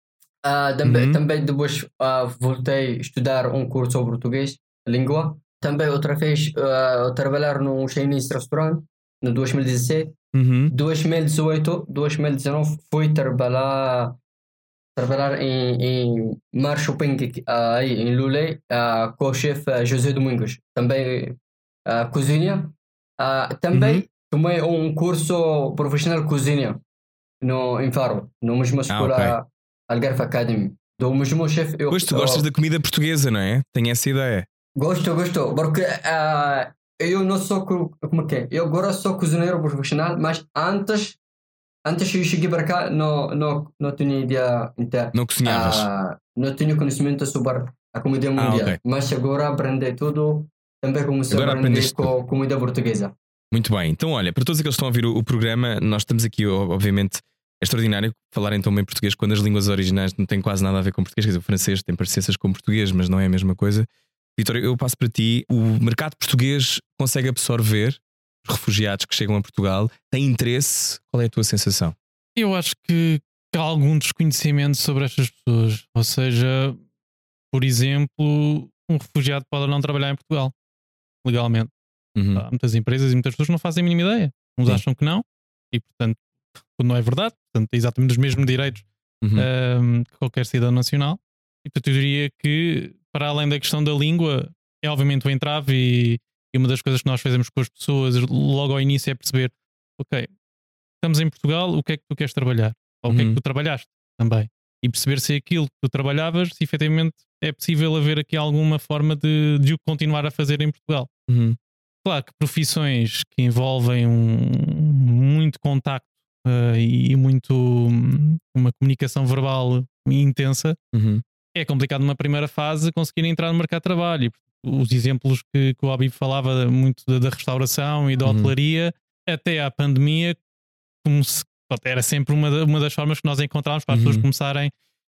Ah, também, Uhum. também depois ah, voltei a estudar um curso sobre português, língua. Também outra vez ah, trabalhar num Chinese restaurant no dois mil e dezessete. Uhum. dois mil e dezoito, dois mil e dezenove fui trabalhar, trabalhar em, em Mar Shopping ah, aí em Lulé ah, com o chefe ah, José Domingos. Também ah, cozinha. Ah, também Uhum. tomei um curso profissional de cozinha no, em Faro, no mesmo escola Algarve Academy. Do mesmo chefe. Eu, Pois tu gostas eu- da comida portuguesa, não é? Tenho essa ideia. Gosto, gosto, porque ah, eu não sou co- como que é? Eu agora sou cozinheiro profissional, mas antes antes eu cheguei para cá não não não tinha ideia então, Não cozinhavas. ah, não tinha conhecimento sobre a comida Ah, mundial, ok. mas agora aprendi tudo. Também comecei Agora a aprender aprendeste com comida portuguesa. Muito bem. Então, olha, para todos aqueles que estão a ouvir o, o programa, nós estamos aqui, o- obviamente, é extraordinário falarem tão bem português quando as línguas originais não têm quase nada a ver com português. Quer dizer, o francês tem parecenças com português, mas não é a mesma coisa. Vitor, eu passo para ti. O mercado português consegue absorver os refugiados que chegam a Portugal? Tem interesse? Qual é a tua sensação? Eu acho que há algum desconhecimento sobre estas pessoas. Ou seja, por exemplo, um refugiado pode não trabalhar em Portugal legalmente. Uhum. Há muitas empresas e muitas pessoas não fazem a mínima ideia. Uns Sim. acham que não, e portanto, quando não é verdade, portanto, tem exatamente os mesmos direitos Uhum. ahm, que qualquer cidadão nacional. E portanto, eu diria que, para além da questão da língua, é obviamente o entrave, e, e uma das coisas que nós fazemos com as pessoas logo ao início é perceber: ok, estamos em Portugal, o que é que tu queres trabalhar? Ou o que é Uhum. que tu trabalhaste também? E perceber se aquilo que tu trabalhavas, se efetivamente é possível haver aqui alguma forma de, de o continuar a fazer em Portugal. Uhum. Claro que profissões que envolvem um, muito contacto uh, e muito um, uma comunicação verbal intensa, Uhum. é complicado numa primeira fase conseguir entrar no mercado de trabalho. Os exemplos que, que o Habib falava muito da, da restauração e da Uhum. hotelaria, até à pandemia, como se, pronto, era sempre uma, da- uma das formas que nós encontrávamos para as Uhum. pessoas começarem.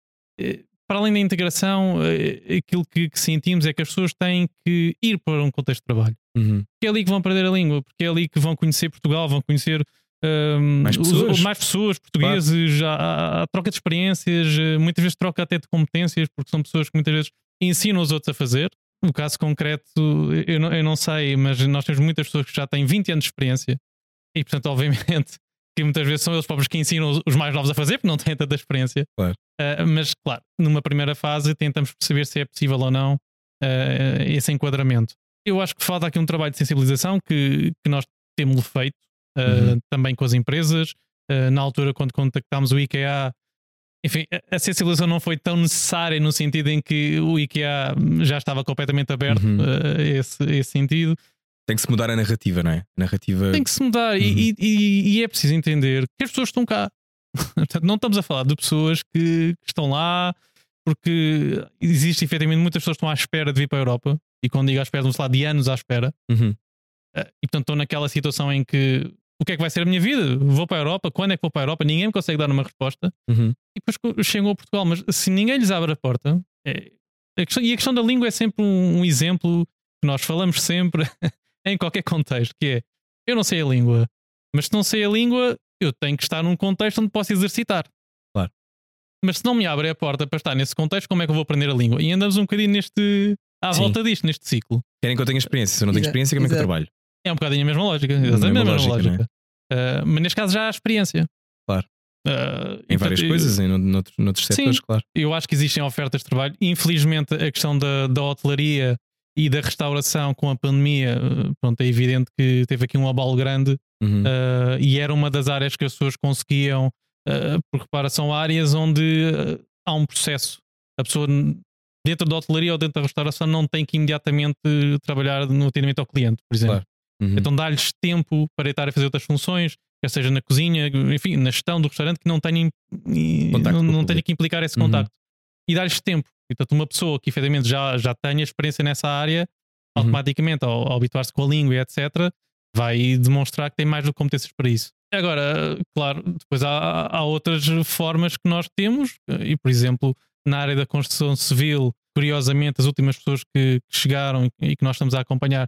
eh, Para além da integração, eh, aquilo que, que sentimos é que as pessoas têm que ir para um contexto de trabalho. Uhum. Porque é ali que vão aprender a língua, porque é ali que vão conhecer Portugal, vão conhecer hum, Mais os- pessoas. mais pessoas portugueses, há, há- há troca de experiências, eh, muitas vezes troca até de competências, porque são pessoas que muitas vezes ensinam os outros a fazer. No caso concreto, eu não, eu não sei, mas nós temos muitas pessoas que já têm vinte anos de experiência e, portanto, obviamente, que muitas vezes são eles próprios que ensinam os- os mais novos a fazer, porque não têm tanta experiência. Claro. Uh, mas, claro, numa primeira fase tentamos perceber se é possível ou não uh, esse enquadramento. Eu acho que falta aqui um trabalho de sensibilização que, que nós temos-lo feito uh, Uhum. também com as empresas. Uh, na altura, quando contactámos o IKEA, enfim, a sensibilização não foi tão necessária no sentido em que o IKEA já estava completamente aberto Uhum. a esse, a esse sentido. Tem que se mudar a narrativa, não é? A narrativa. Tem que se mudar Uhum. e, e, e é preciso entender que as pessoas estão cá. Portanto, não estamos a falar de pessoas que, que estão lá porque existe efetivamente muitas pessoas que estão à espera de vir para a Europa. E quando digo à espera, estamos a falar de anos à espera. Uhum. E portanto estão naquela situação em que o que é que vai ser a minha vida? Vou para a Europa? Quando é que vou para a Europa? Ninguém me consegue dar uma resposta. Uhum. E depois chegam a Portugal, mas se ninguém lhes abre a porta, é, a questão, e a questão da língua é sempre um, um exemplo que nós falamos sempre em qualquer contexto, que é, eu não sei a língua, mas se não sei a língua, eu tenho que estar num contexto onde posso exercitar. Claro. Mas se não me abre a porta para estar nesse contexto, como é que eu vou aprender a língua? E andamos um bocadinho neste, à Sim. volta disto, neste ciclo. Querem que eu tenha experiência? Se eu não tenho Exato, experiência, como é que eu exato. trabalho? É um bocadinho a mesma lógica. A Exatamente mesma a mesma lógica, lógica. Uh, mas neste caso já há experiência. Claro. Uh, Em e, várias portanto, coisas, em noutros, noutros Sim. setores, claro. Eu acho que existem ofertas de trabalho. Infelizmente, a questão da, da hotelaria e da restauração com a pandemia, uh, pronto, é evidente que teve aqui um abalo grande. Uhum. Uh, e era uma das áreas que as pessoas conseguiam, uh, por reparação, áreas onde uh, há um processo. A pessoa dentro da hotelaria ou dentro da restauração não tem que imediatamente trabalhar no atendimento ao cliente, por exemplo. Claro. Uhum. Então dá-lhes tempo para estar a fazer outras funções, quer seja na cozinha, enfim, na gestão do restaurante, que não tenha, Contacto não, com o não tenha público. que implicar esse Uhum. contacto. E dar-lhes tempo. E, portanto, uma pessoa que efetivamente já, já tenha experiência nessa área, Uhum. automaticamente, ao, ao habituar-se com a língua e etcétera, vai demonstrar que tem mais do que competências para isso. Agora, claro, depois há, há outras formas que nós temos, e por exemplo, na área da construção civil, curiosamente, as últimas pessoas que, que chegaram e que nós estamos a acompanhar,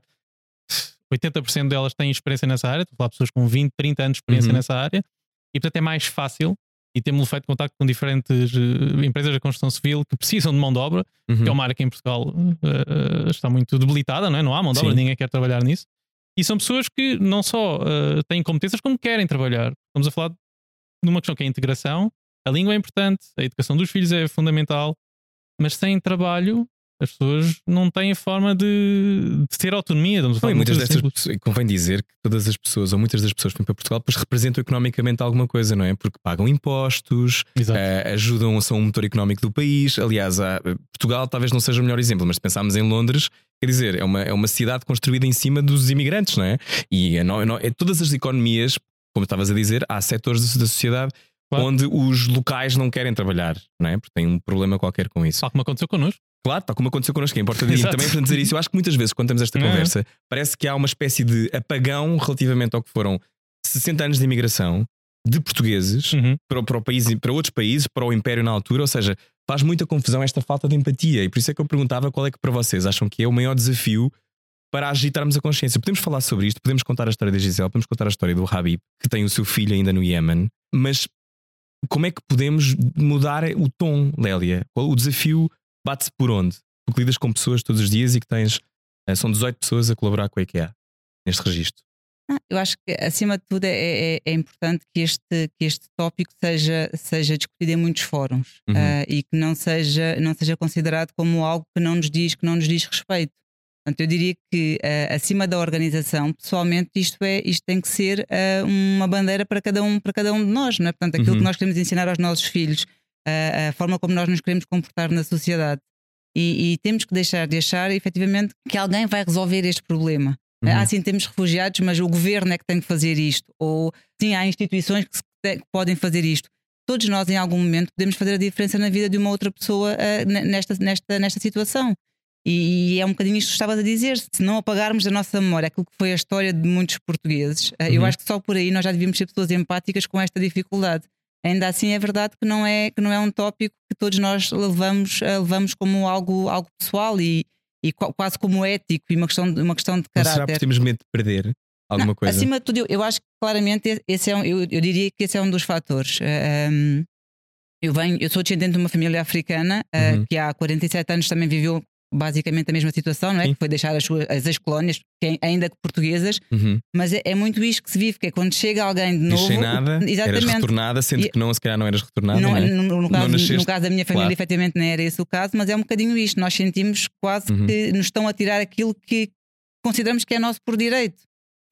oitenta por cento delas têm experiência nessa área. Estou a falar de pessoas com vinte, trinta anos de experiência Uhum. nessa área, e portanto é mais fácil. E temos feito contacto com diferentes uh, empresas da construção civil que precisam de mão de obra, Uhum. que é uma área que em Portugal uh, está muito debilitada, não é? Não há mão de obra, Sim. ninguém quer trabalhar nisso. E são pessoas que não só uh, têm competências, como querem trabalhar. Estamos a falar de uma questão que é a integração. A língua é importante, a educação dos filhos é fundamental, mas sem trabalho as pessoas não têm forma de, de ter autonomia. Estamos a Não, falar e de uma muitas coisa destas simples. pessoas, convém dizer que todas as pessoas, ou muitas das pessoas que vêm para Portugal, depois representam economicamente alguma coisa, não é? Porque pagam impostos, Exato. eh, ajudam, são um motor económico do país. Aliás, há- Portugal talvez não seja o melhor exemplo, mas se pensarmos em Londres, quer dizer, é uma, é uma cidade construída em cima dos imigrantes, não é? E é, não, é, não- é todas as economias, como estavas a dizer, há setores da da sociedade Claro. onde os locais não querem trabalhar, não é? Porque têm um problema qualquer com isso. Tal como aconteceu connosco. Claro, tal como aconteceu connosco, é importante e Exato. também para dizer isso. Eu acho que muitas vezes, quando temos esta Não é? conversa, parece que há uma espécie de apagão relativamente ao que foram sessenta anos de imigração de portugueses Uhum. para, o- para, o país, para outros países, para o Império na altura. Ou seja, faz muita confusão esta falta de empatia. E por isso é que eu perguntava qual é que para vocês acham que é o maior desafio para agitarmos a consciência. Podemos falar sobre isto, podemos contar a história da Gisele, podemos contar a história do Habib, que tem o seu filho ainda no Iémen, mas como é que podemos mudar o tom, Lélia? Qual- O desafio bate-se por onde? Porque lidas com pessoas todos os dias e que tens. eh, São dezoito pessoas a colaborar com a IKEA neste registro. Ah, Eu acho que, acima de tudo, é, é- é importante que este, que este tópico seja, seja discutido em muitos fóruns. Uhum. Ah, e que não seja, não seja considerado como algo que não nos diz, que não nos diz respeito. Portanto, eu diria que, ah, acima da organização, pessoalmente, isto, é, isto tem que ser ah, uma bandeira para cada, um, para cada um de nós. Não é? Portanto, aquilo Uhum. que nós queremos ensinar aos nossos filhos, ah, a forma como nós nos queremos comportar na sociedade. E, e temos que deixar de achar, efetivamente, que alguém vai resolver este problema. Uhum. Ah, sim, temos refugiados, mas o governo é que tem que fazer isto. Ou sim, há instituições que, se- que podem fazer isto. Todos nós, em algum momento, podemos fazer a diferença na vida de uma outra pessoa ah, ne- nesta, nesta, nesta situação. E, e é um bocadinho isto que estavas a dizer. Se não apagarmos da nossa memória aquilo que foi a história de muitos portugueses, ah, eu Uhum. acho que só por aí nós já devíamos ser pessoas empáticas com esta dificuldade. Ainda assim, é verdade que não é, que não é um tópico que todos nós levamos, ah, levamos como algo, algo pessoal e, e qua- quase como ético e uma questão de, uma questão de Não será caráter. porque temos medo de perder alguma Não, coisa? Acima de tudo, eu, eu acho que claramente esse é um, eu, eu diria que esse é um dos fatores. Ah, um, eu, venho, eu sou descendente de uma família africana ah, Uhum. que há quarenta e sete anos também viveu basicamente a mesma situação, não é? Sim. Que foi deixar as, suas, as ex-colónias, que é- ainda que portuguesas, Uhum. mas é, é muito isto que se vive, que é quando chega alguém de Diz novo. sem nada, eras exatamente. retornada, sendo E- que não, se calhar não eras retornada. Não, não é? no, no Não caso, nasceste- no caso da minha família, claro. efetivamente, não era esse o caso, mas é um bocadinho isto. Nós sentimos quase Uhum. que nos estão a tirar aquilo que consideramos que é nosso por direito.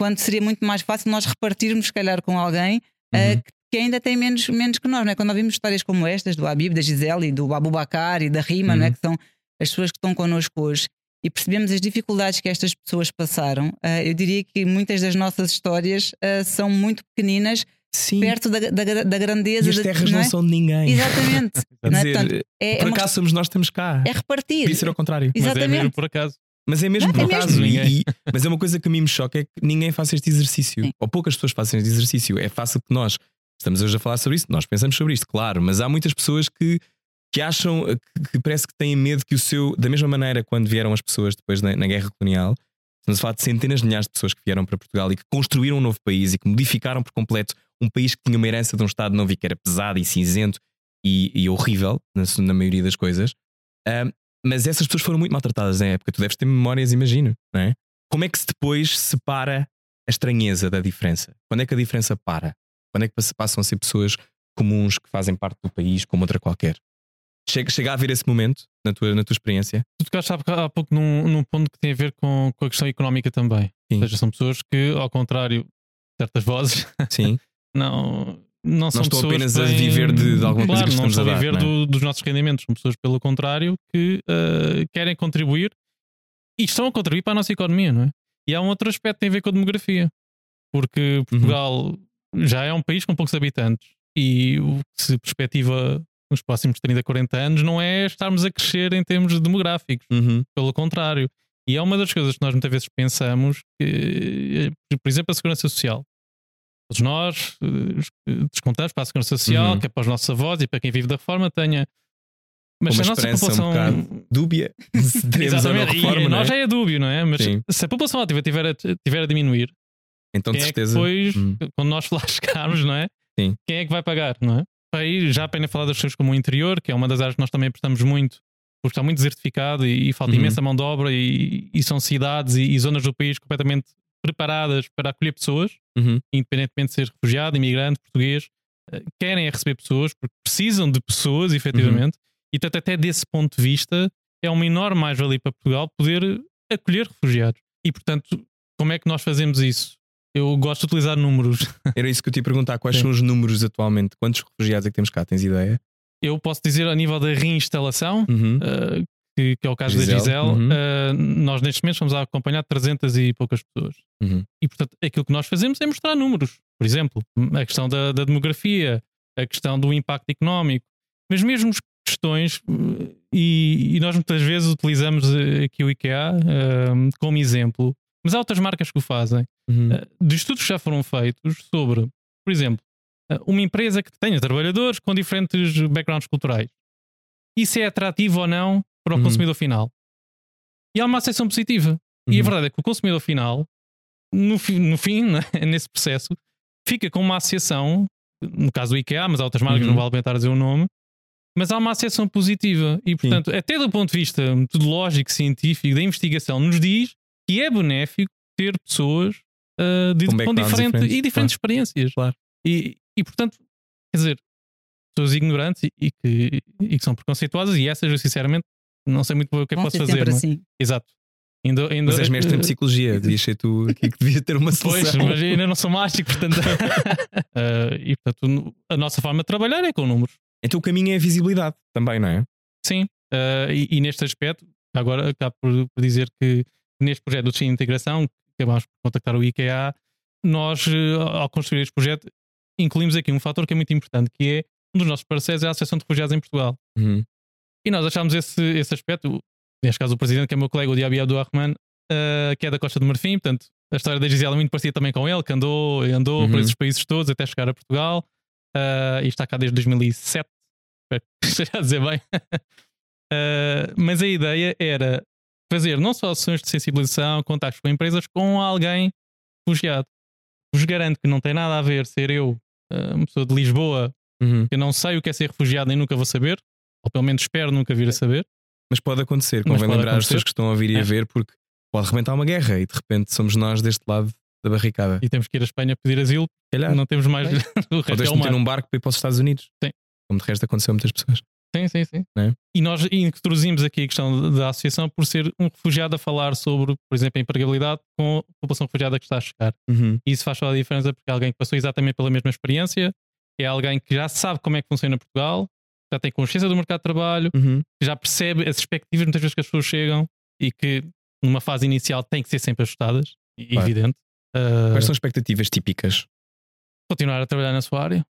quando seria muito mais fácil nós repartirmos, se calhar, com alguém Uhum. uh, que ainda tem menos, menos que nós, não é? Quando ouvimos histórias como estas do Habib, da Gisele e do Abubacar e da Rima, Uhum. não é? Que são as pessoas que estão connosco hoje, e percebemos as dificuldades que estas pessoas passaram, uh, eu diria que muitas das nossas histórias uh, são muito pequeninas, Sim. perto da, da, da grandeza. E as da- terras não não é? são de ninguém. Exatamente. Quer não é? dizer, Portanto, é, por é, uma- acaso somos nós que estamos cá. é repartir. Devia ser ao contrário. Mas é Exatamente. mesmo por acaso. Mas é mesmo Não, por é acaso. mesmo. E- e- mas é uma coisa que a mim me choca: é que ninguém faz este exercício. Sim. Ou poucas pessoas fazem este exercício. É fácil que nós estamos hoje a falar sobre isso, nós pensamos sobre isto, claro, mas há muitas pessoas que, que acham que, que parece que têm medo que o seu. Da mesma maneira, quando vieram as pessoas depois na, na guerra colonial, estamos a falar de centenas de milhares de pessoas que vieram para Portugal e que construíram um novo país e que modificaram por completo um país que tinha uma herança de um Estado novo e que era pesado e cinzento e, e horrível na, na maioria das coisas. Um, mas essas pessoas foram muito maltratadas na época. Tu deves ter memórias, imagino, não é? Como é que se depois separa a estranheza da diferença? Quando é que a diferença para? Quando é que passam a ser pessoas comuns que fazem parte do país como outra qualquer? Chega, chega a haver esse momento na tua, na tua experiência? Tu tocaste há pouco num, num ponto que tem a ver com, com a questão económica também. Sim. Ou seja, são pessoas que, ao contrário de certas vozes, Sim. não, não são estão pessoas apenas que a têm- viver de- de alguma coisa claro, que não estamos a estão a dar, viver não é? do- dos nossos rendimentos. São pessoas, pelo contrário, que uh, querem contribuir e estão a contribuir para a nossa economia, não é? E há um outro aspecto que tem a ver com a demografia, porque Portugal já é um país com poucos habitantes e o que se perspectiva nos próximos trinta, quarenta anos não é estarmos a crescer em termos demográficos. Uhum. Pelo contrário. E é uma das coisas que nós muitas vezes pensamos que, por exemplo, a segurança social. Todos nós eh, descontamos para a segurança social, Uhum. que é para os nossos avós e para quem vive da reforma, tenha. Mas Com se uma a nossa esperança população. um bocado dúbia se teremos ou não Exatamente, reforma, e não é? nós já é dúbio, não é? Mas Sim. se a população ativa tiver a, tiver a diminuir, Então, de quem é que certeza. depois, Hum. quando nós lá chegarmos, não é? Sim. Quem é que vai pagar, não é? Aí já apenas falar das coisas como o interior, que é uma das áreas que nós também apostamos muito, porque está muito desertificado e, e falta Uhum. imensa mão de obra, e, e são cidades e, e zonas do país completamente preparadas para acolher pessoas, Uhum. independentemente de ser refugiado, imigrante, português, eh, querem é receber pessoas porque precisam de pessoas, efetivamente, e portanto, até desse ponto de vista, é uma enorme mais-valia para Portugal poder acolher refugiados. E portanto, como é que nós fazemos isso? Eu gosto de utilizar números. Era isso que eu te ia perguntar. Quais Sim. são os números atualmente? Quantos refugiados é que temos cá? Tens ideia? Eu posso dizer a nível da reinstalação, Uhum. uh, que, que é o caso Gisele, da Gisele, uhum. uh, nós neste momento estamos a acompanhar trezentas e poucas pessoas. Uhum. E portanto, aquilo que nós fazemos é mostrar números. Por exemplo, a questão da, da demografia, a questão do impacto económico, mas mesmo questões, uh, e, e nós muitas vezes utilizamos uh, aqui o IKEA uh, como exemplo, mas há outras marcas que o fazem, Uhum. uh, de estudos que já foram feitos sobre, por exemplo, uh, uma empresa que tenha trabalhadores com diferentes backgrounds culturais. Isso é atrativo ou não para o Uhum. consumidor final? E há uma acessão positiva. E a Uhum. verdade é que o consumidor final, no, fi, no fim, né, nesse processo, fica com uma associação, no caso do IKEA, mas há outras marcas, Uhum. não vale a pena estar a dizer o nome, mas há uma associação positiva. E portanto, até do ponto de vista metodológico, científico, da investigação, nos diz que é benéfico ter pessoas uh, de, Com com, backgrounds diferente, diferentes, e diferentes experiências. Claro. E, e portanto, quer dizer, pessoas ignorantes e, e, que, e que são preconceituosas, e essas eu sinceramente não sei muito bem o que é que Vão posso ser fazer. sempre não é? assim. Exato. Ainda, ainda, Mas és mestre em eh, psicologia. Devias ser tu aqui que devias ter uma Pois, solução. mas ainda não sou mágico, portanto. uh, e portanto, a nossa forma de trabalhar é com números. Então o caminho é a visibilidade também, não é? Sim. Uh, e, e neste aspecto, agora acabo por, por dizer que neste projeto do Destino de Integração, que acabámos por contactar o IKEA, nós, uh, ao construir este projeto, incluímos aqui um fator que é muito importante, que é um dos nossos parceiros é a Associação de Refugiados em Portugal. Uhum. E nós achámos esse, esse aspecto, neste caso o presidente, que é o meu colega, o Diaby Abdurrahman, uh, que é da Costa do Marfim, portanto, a história da Gisele é muito parecida também com ele, que andou, andou Uhum. por esses países todos até chegar a Portugal, uh, e está cá desde dois mil e sete, espero que esteja a dizer bem. uh, mas a ideia era fazer não só ações de sensibilização, contactos com empresas, com alguém refugiado. Vos garanto que não tem nada a ver ser eu, uh, uma pessoa de Lisboa, Uhum. que eu não sei o que é ser refugiado nem nunca vou saber, ou pelo menos espero nunca vir a saber. Mas pode acontecer. Mas Convém pode lembrar as acontecer. pessoas que estão a ouvir e É. a ver, porque pode arrebentar uma guerra e de repente somos nós deste lado da barricada. E temos que ir à Espanha pedir asilo, Calhar. não temos mais Bem. o Ou resto é tens de o meter mar. num barco para ir para os Estados Unidos. Sim. Como de resto aconteceu a muitas pessoas. Sim, sim, sim. É? E nós introduzimos aqui a questão da associação por ser um refugiado a falar sobre, por exemplo, a empregabilidade com a população refugiada que está a chegar. Uhum. E isso faz toda a diferença porque é alguém que passou exatamente pela mesma experiência, é alguém que já sabe como é que funciona Portugal, já tem consciência do mercado de trabalho, Uhum. que já percebe as expectativas muitas vezes que as pessoas chegam e que numa fase inicial têm que ser sempre ajustadas, Claro. evidente. Uh, Quais são as expectativas típicas? continuar a trabalhar na sua área.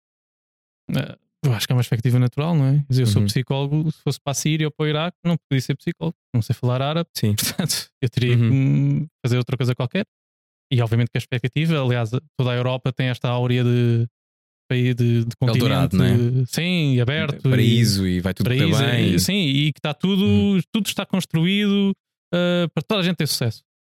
Uh, eu acho que é uma expectativa natural, não é? Eu sou Uhum. psicólogo, se fosse para a Síria ou para o Iraque, não podia ser psicólogo, não sei falar árabe, Sim. portanto, eu teria Uhum. que fazer outra coisa qualquer. E obviamente que a expectativa, aliás, toda a Europa tem esta áurea de país de, de continente, Eldorado, não é? sim, aberto, Paraíso e, e vai tudo correr paraíso, bem. e, sim, e que está tudo, Uhum. tudo está construído uh, para toda a gente ter sucesso.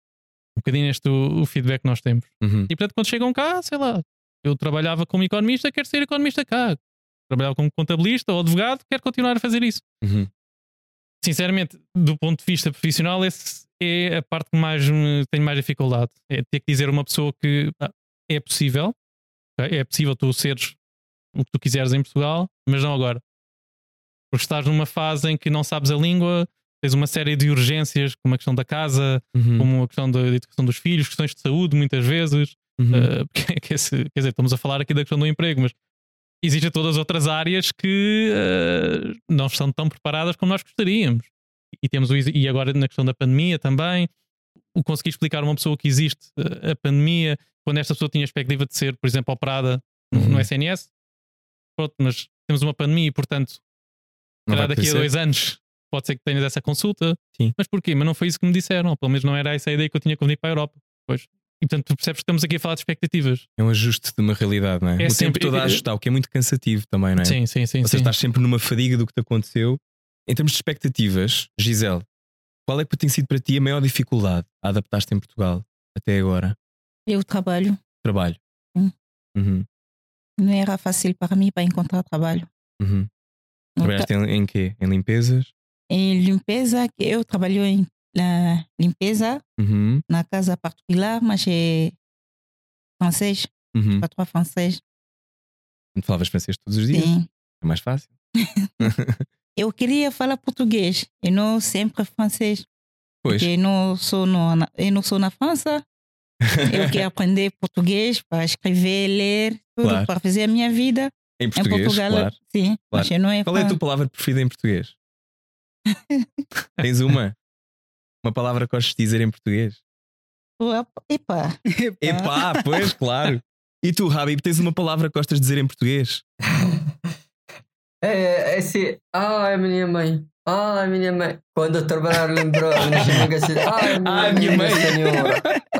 Um bocadinho este o, o feedback que nós temos. Uhum. E portanto, quando chegam cá, sei lá, eu trabalhava como economista, quero ser economista cá. Trabalhava como contabilista ou advogado, quero continuar a fazer isso. Uhum. Sinceramente, do ponto de vista profissional, esse é a parte que mais me, tenho mais dificuldade. É ter que dizer a uma pessoa que ah, é possível, okay? É possível tu seres o que tu quiseres em Portugal, mas não agora. Porque estás numa fase em que não sabes a língua, tens uma série de urgências, como a questão da casa, Uhum. como a questão da educação dos filhos, questões de saúde, muitas vezes. Uhum. Uh, porque, quer dizer, estamos a falar aqui da questão do emprego, mas existem todas as outras áreas que uh, não estão tão preparadas como nós gostaríamos. E, temos o, e agora na questão da pandemia também, o conseguir explicar a uma pessoa que existe uh, a pandemia, quando esta pessoa tinha a expectativa de ser, por exemplo, operada no, Uhum. no S N S, pronto, mas temos uma pandemia e, portanto, Não vai daqui poder a ser. dois anos pode ser que tenhas essa consulta. Sim. Mas porquê? Mas não foi isso que me disseram, ou pelo menos não era essa a ideia que eu tinha quando ir para a Europa. Pois. E portanto, tu percebes que estamos aqui a falar de expectativas. É um ajuste de uma realidade, não é? É o sempre- tempo todo a ajustar, o que é muito cansativo também, não é? Sim, sim, sim. Ou seja, sim. estás sempre numa fadiga do que te aconteceu. Em termos de expectativas, Gisele, qual é que tem sido para ti a maior dificuldade a adaptar-te em Portugal até agora? Eu trabalho. Trabalho. Hum. Uhum. Não era fácil para mim para encontrar trabalho. Uhum. Não Trabalhaste em, em quê? Em limpezas? Em limpeza, que eu trabalho em na limpeza Uhum. na casa particular, mas é francês, Uhum. patrão francês. Tu falavas francês todos os dias? Sim. É mais fácil. Eu queria falar português e não sempre francês. Pois. Porque eu não sou no, na- eu não sou na França. Eu quero aprender português para escrever, ler, tudo Claro. para fazer a minha vida. Em Em português, Portugal, claro. sim. Mas eu não é Qual é a fran- tua palavra preferida em português? Tens uma? Uma palavra que gostes de dizer em português? Epa, Epá, pois, claro. E tu, Habib, tens uma palavra que gostas de dizer em português? É, esse. Ai, minha mãe. Ai, minha mãe. Quando eu trabalhar, lembrou. Assim, ai, minha, Ai, minha mãe. senhora.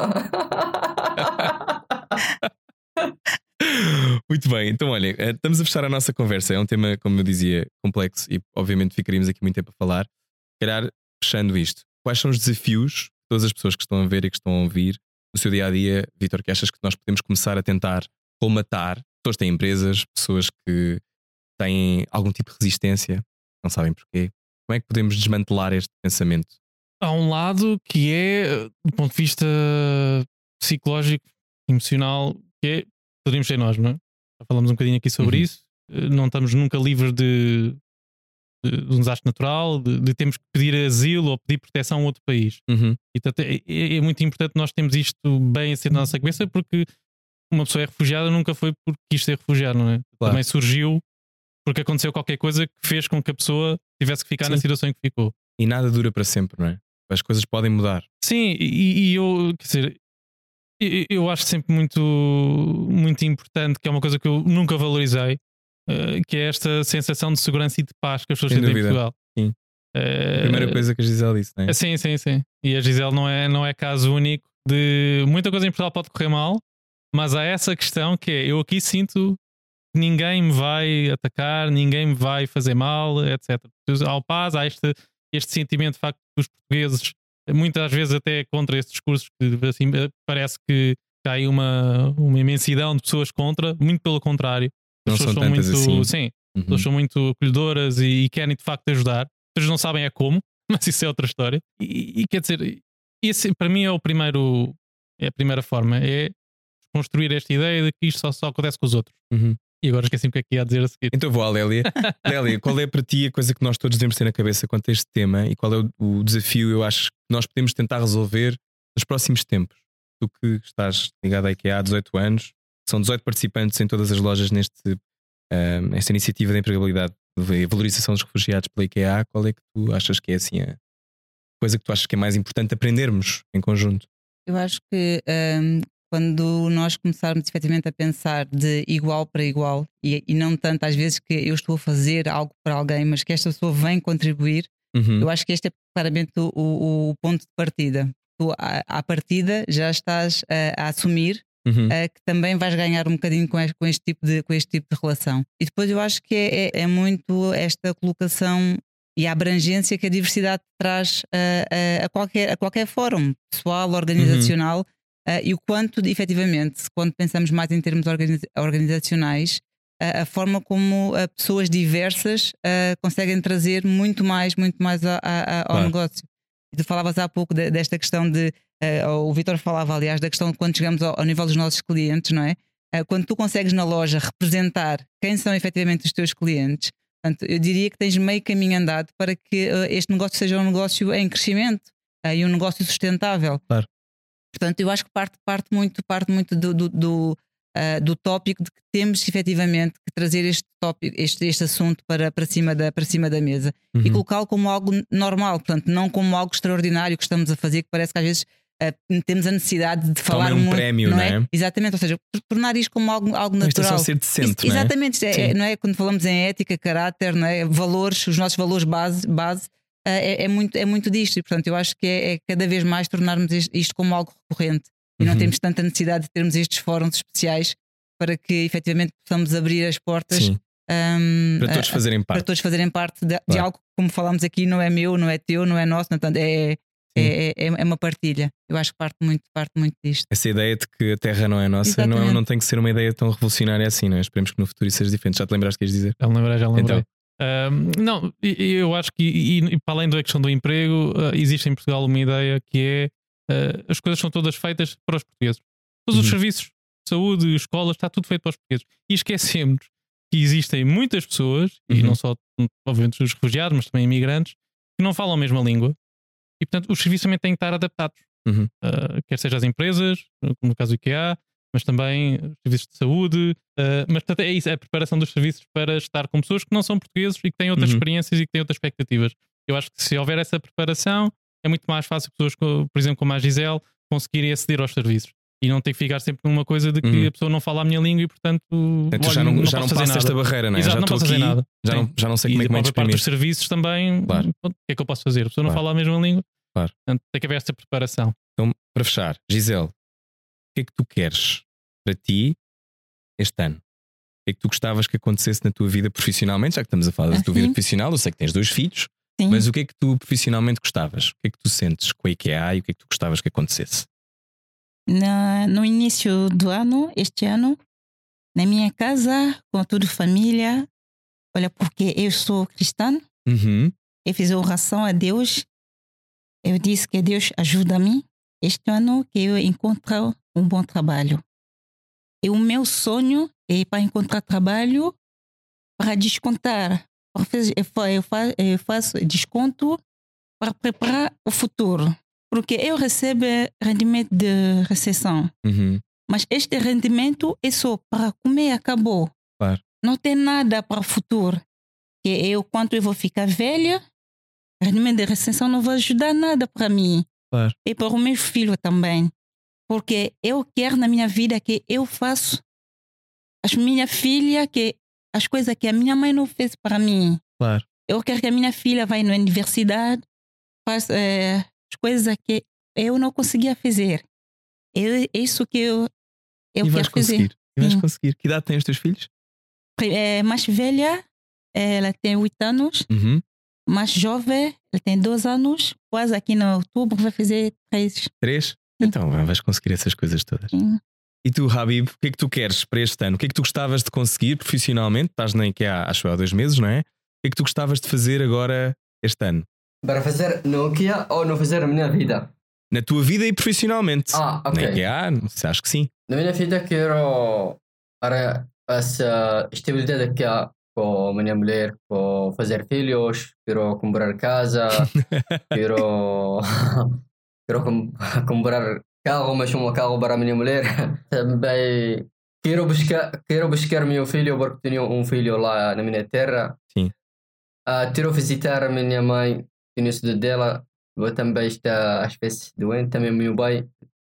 Muito bem, então olha, eh, estamos a fechar a nossa conversa. É um tema, como eu dizia, complexo e obviamente ficaríamos aqui muito tempo a falar. Se calhar, fechando isto, quais são os desafios de todas as pessoas que estão a ver e que estão a ouvir no seu dia a dia, Vítor, que achas que nós podemos começar a tentar colmatar? Pessoas que têm empresas, pessoas que têm algum tipo de resistência, não sabem porquê. Como é que podemos desmantelar este pensamento? Há um lado que é, do ponto de vista psicológico, emocional, que é poderíamos ser nós, não é? Já falamos um bocadinho aqui sobre Uhum. isso. Eh, Não estamos nunca livres de, de, de um desastre natural, de, de termos que pedir asilo ou pedir proteção a outro país. Uhum. E portanto, é, é- é muito importante nós termos isto bem assim na nossa cabeça, porque uma pessoa é refugiada nunca foi porque quis ser refugiado, não é? Claro. Também surgiu porque aconteceu qualquer coisa que fez com que a pessoa tivesse que ficar na Sim. situação em que ficou. E nada dura para sempre, não é? As coisas podem mudar. Sim, e, e eu, quer dizer, eu, eu acho sempre muito, muito importante, que é uma coisa que eu nunca valorizei, eh, que é esta sensação de segurança e de paz que as pessoas Sem têm em dúvida. Portugal. Sim. Eh, A primeira coisa que a Gisele disse, não é? Sim, sim, sim. E a Gisele não é, não é caso único de muita coisa em Portugal pode correr mal, mas há essa questão que é: eu aqui sinto que ninguém me vai atacar, ninguém me vai fazer mal, etcétera. Há o paz, há este, este sentimento de facto dos portugueses, muitas vezes até contra estes discursos, que assim, parece que há aí uma, uma imensidão de pessoas contra, muito pelo contrário. As Não pessoas são muito, tantas assim. sim, Uhum. as pessoas são muito acolhedoras e, e querem de facto ajudar. Vocês não sabem é como, mas isso é outra história. E, e quer dizer, esse para mim é o primeiro, é a primeira forma, é construir esta ideia de que isto só, só acontece com os outros. Uhum. E agora esqueci-me o que é que ia dizer a seguir. Então vou à Lélia. Lélia, qual é para ti a coisa que nós todos devemos ter na cabeça quanto a este tema e qual é o, o desafio, eu acho, que nós podemos tentar resolver nos próximos tempos? Tu que estás ligado à IKEA há dezoito anos, são dezoito participantes em todas as lojas neste, uh, nesta iniciativa de empregabilidade e valorização dos refugiados pela IKEA. Qual é que tu achas que é assim a coisa que tu achas que é mais importante aprendermos em conjunto? Eu acho que um, quando nós começarmos efetivamente a pensar de igual para igual e, e não tanto às vezes que eu estou a fazer algo para alguém, mas que esta pessoa vem contribuir, Uhum. eu acho que este é claramente o, o, o ponto de partida. Tu, à, à partida, já estás a, a assumir Uhum. uh, que também vais ganhar um bocadinho com este, com este, tipo, de, com este tipo de relação. E depois eu acho que é, é, é muito esta colocação e a abrangência que a diversidade traz a, a, a, qualquer, a qualquer fórum pessoal, organizacional, uhum. uh, e o quanto, efetivamente, quando pensamos mais em termos organiza- organizacionais, uh, a forma como uh, pessoas diversas uh, conseguem trazer muito mais, muito mais a, a, a, ao claro. negócio. Tu falavas há pouco de, desta questão de. Uh, o Vítor falava, aliás, da questão de quando chegamos ao, ao nível dos nossos clientes, não é? Uh, quando tu consegues na loja representar quem são efetivamente os teus clientes, portanto, eu diria que tens meio caminho andado para que uh, este negócio seja um negócio em crescimento uh, e um negócio sustentável. Claro. Portanto, eu acho que parte, parte muito, parte muito do, do, do, uh, do tópico de que temos efetivamente que trazer este tópico, este, este assunto para, para, cima da, para cima da mesa uhum. e colocá-lo como algo normal, portanto, não como algo extraordinário que estamos a fazer, que parece que às vezes uh, temos a necessidade de falar um muito, prémio, não é? não é? Exatamente, ou seja, tornar isto como algo, algo natural. Isto é só ser decente, Isso, não é? exatamente, é, não é? Quando falamos em ética, caráter, não é? Valores, os nossos valores base, base uh, é, é, muito, é muito disto, e portanto eu acho que é, é cada vez mais tornarmos isto como algo recorrente e uhum. não temos tanta necessidade de termos estes fóruns especiais para que efetivamente possamos abrir as portas um, para todos fazerem parte, para todos fazerem parte de, claro. de algo que, como falámos aqui, não é meu, não é teu, não é nosso, portanto, é, é, é, é uma partilha. Eu acho que parte muito, parte muito disto. Essa ideia de que a terra não é nossa não, é, não tem que ser uma ideia tão revolucionária assim, não é? Esperemos que no futuro isso seja diferente. Já te lembraste que ias dizer? Já me lembrei, já me lembrei. Então. Um, não, eu acho que, e, e para além da questão do emprego, uh, existe em Portugal uma ideia que é uh, as coisas são todas feitas para os portugueses. Todos uhum. os serviços, saúde, escolas, está tudo feito para os portugueses. E esquecemos que existem muitas pessoas, uhum. e não só, obviamente, os refugiados, mas também imigrantes, que não falam a mesma língua. E, portanto, os serviços também têm que estar adaptados. Uhum. Uh, quer seja as empresas, como no caso do IKEA, mas também os serviços de saúde. Uh, mas, portanto, é isso, é a preparação dos serviços para estar com pessoas que não são portugueses e que têm outras uhum. experiências e que têm outras expectativas. Eu acho que se houver essa preparação, é muito mais fácil pessoas, por exemplo, como a Gisele, conseguirem aceder aos serviços. E não ter que ficar sempre numa coisa de que uhum. a pessoa não fala a minha língua e, portanto, então, olha, já não, não, já não passa esta barreira, não é? Exato, já não posso fazer aqui, nada. Já não, já não sei como e é que me exprimir. E parte dos exprimir. serviços também, claro. O que é que eu posso fazer? A pessoa não claro. fala a mesma língua. Claro. Portanto, tem que haver esta preparação. Então, para fechar, Gisele, o que é que tu queres para ti este ano? O que é que tu gostavas que acontecesse na tua vida profissionalmente? Já que estamos a falar da tua vida profissional, eu sei que tens dois filhos, sim. Mas o que é que tu profissionalmente gostavas? O que é que tu sentes com a IKEA e o que é que tu gostavas que acontecesse? Na, no início do ano, este ano, na minha casa, com toda a família, olha, porque eu sou cristã, uhum. eu fiz oração a Deus, eu disse que Deus ajuda-me este ano que eu encontre um bom trabalho. E o meu sonho é para encontrar trabalho para descontar. Eu faço desconto para preparar o futuro. Porque eu recebo rendimento de recessão. Uhum. Mas este rendimento é só para comer, acabou. Claro. Não tem nada para o futuro. Que eu, quando eu vou ficar velha, rendimento de recessão não vai ajudar nada para mim. Claro. E para o meu filho também. Porque eu quero na minha vida que eu faço as minha filha, que as coisas que a minha mãe não fez para mim. Claro. Eu quero que a minha filha vá na universidade, faça é, as coisas que eu não conseguia fazer. É isso que eu, eu e quero conseguir. fazer. E vais Sim. conseguir. Que idade têm os teus filhos? É, mais velha, ela tem oito anos. Uhum. Mais jovem, ela tem dois anos. Quase aqui em outubro vai fazer três. Três? Sim. Então vais conseguir essas coisas todas. Sim. E tu, Habib, o que é que tu queres para este ano? O que é que tu gostavas de conseguir profissionalmente? Estás nem que há, acho há dois meses, não é? O que é que tu gostavas de fazer agora este ano? Para fazer no IKEA ou não fazer na minha vida? Na tua vida e profissionalmente. Ah, ok. Na IKEA, acho que sim. Na minha vida quero para essa estabilidade que há com a minha mulher, com fazer filhos, quero comprar casa, quero, quero com, comprar carro, mas um carro para a minha mulher. Também quero buscar, quero buscar meu filho, porque tenho um filho lá na minha terra. Sim. Uh, quero visitar a minha mãe, tenho estudo dela, eu também está às vezes doente, também meu pai,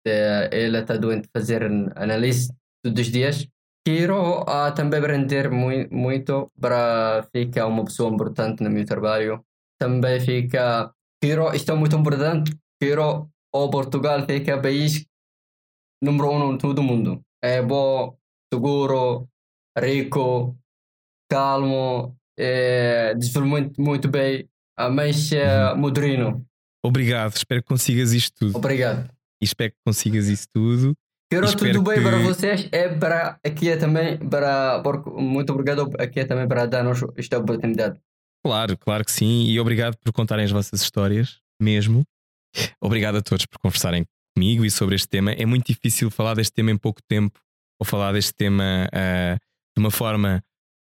ela está doente, fazer análise todos os dias. Quero uh, também aprender muito, muito para ficar uma pessoa importante no meu trabalho. Também fica, quero, isto é muito importante, quero o Portugal fica país número um em todo o mundo. É bom, seguro, rico, calmo, é, desenvolvimento muito bem, mas é, moderno. Obrigado, espero que consigas isto tudo. Obrigado. E espero que consigas isso tudo. Quero tudo bem que... para vocês, é para aqui é também para muito obrigado aqui é também para dar-nos esta oportunidade. Claro, claro que sim, e obrigado por contarem as vossas histórias, mesmo. Obrigado a todos por conversarem comigo e sobre este tema. É muito difícil falar deste tema em pouco tempo, ou falar deste tema uh, de uma forma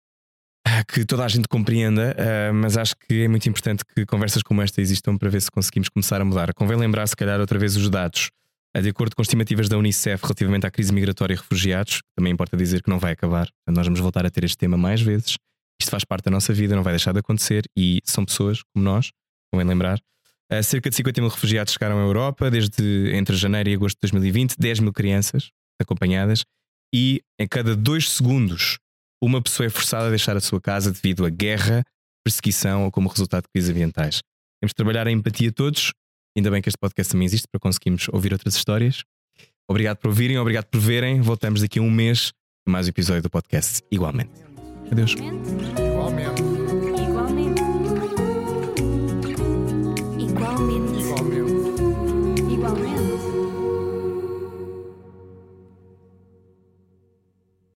uh, que toda a gente compreenda, uh, mas acho que é muito importante que conversas como esta existam para ver se conseguimos começar a mudar. Convém lembrar, se calhar, outra vez os dados. De acordo com estimativas da Unicef relativamente à crise migratória e refugiados, também importa dizer que não vai acabar. Portanto, nós vamos voltar a ter este tema mais vezes. Isto faz parte da nossa vida, não vai deixar de acontecer, e são pessoas como nós, convém lembrar. Uh, cerca de cinquenta mil refugiados chegaram à Europa desde entre janeiro e agosto de dois mil e vinte, dez mil crianças acompanhadas, e em cada dois segundos uma pessoa é forçada a deixar a sua casa devido a guerra, perseguição ou como resultado de crises ambientais. Temos de trabalhar a empatia todos. Ainda bem que este podcast também existe para conseguirmos ouvir outras histórias. Obrigado por ouvirem, obrigado por verem. Voltamos daqui a um mês com mais um episódio do podcast Igualmente. Adeus. Igualmente. Igualmente. Igualmente.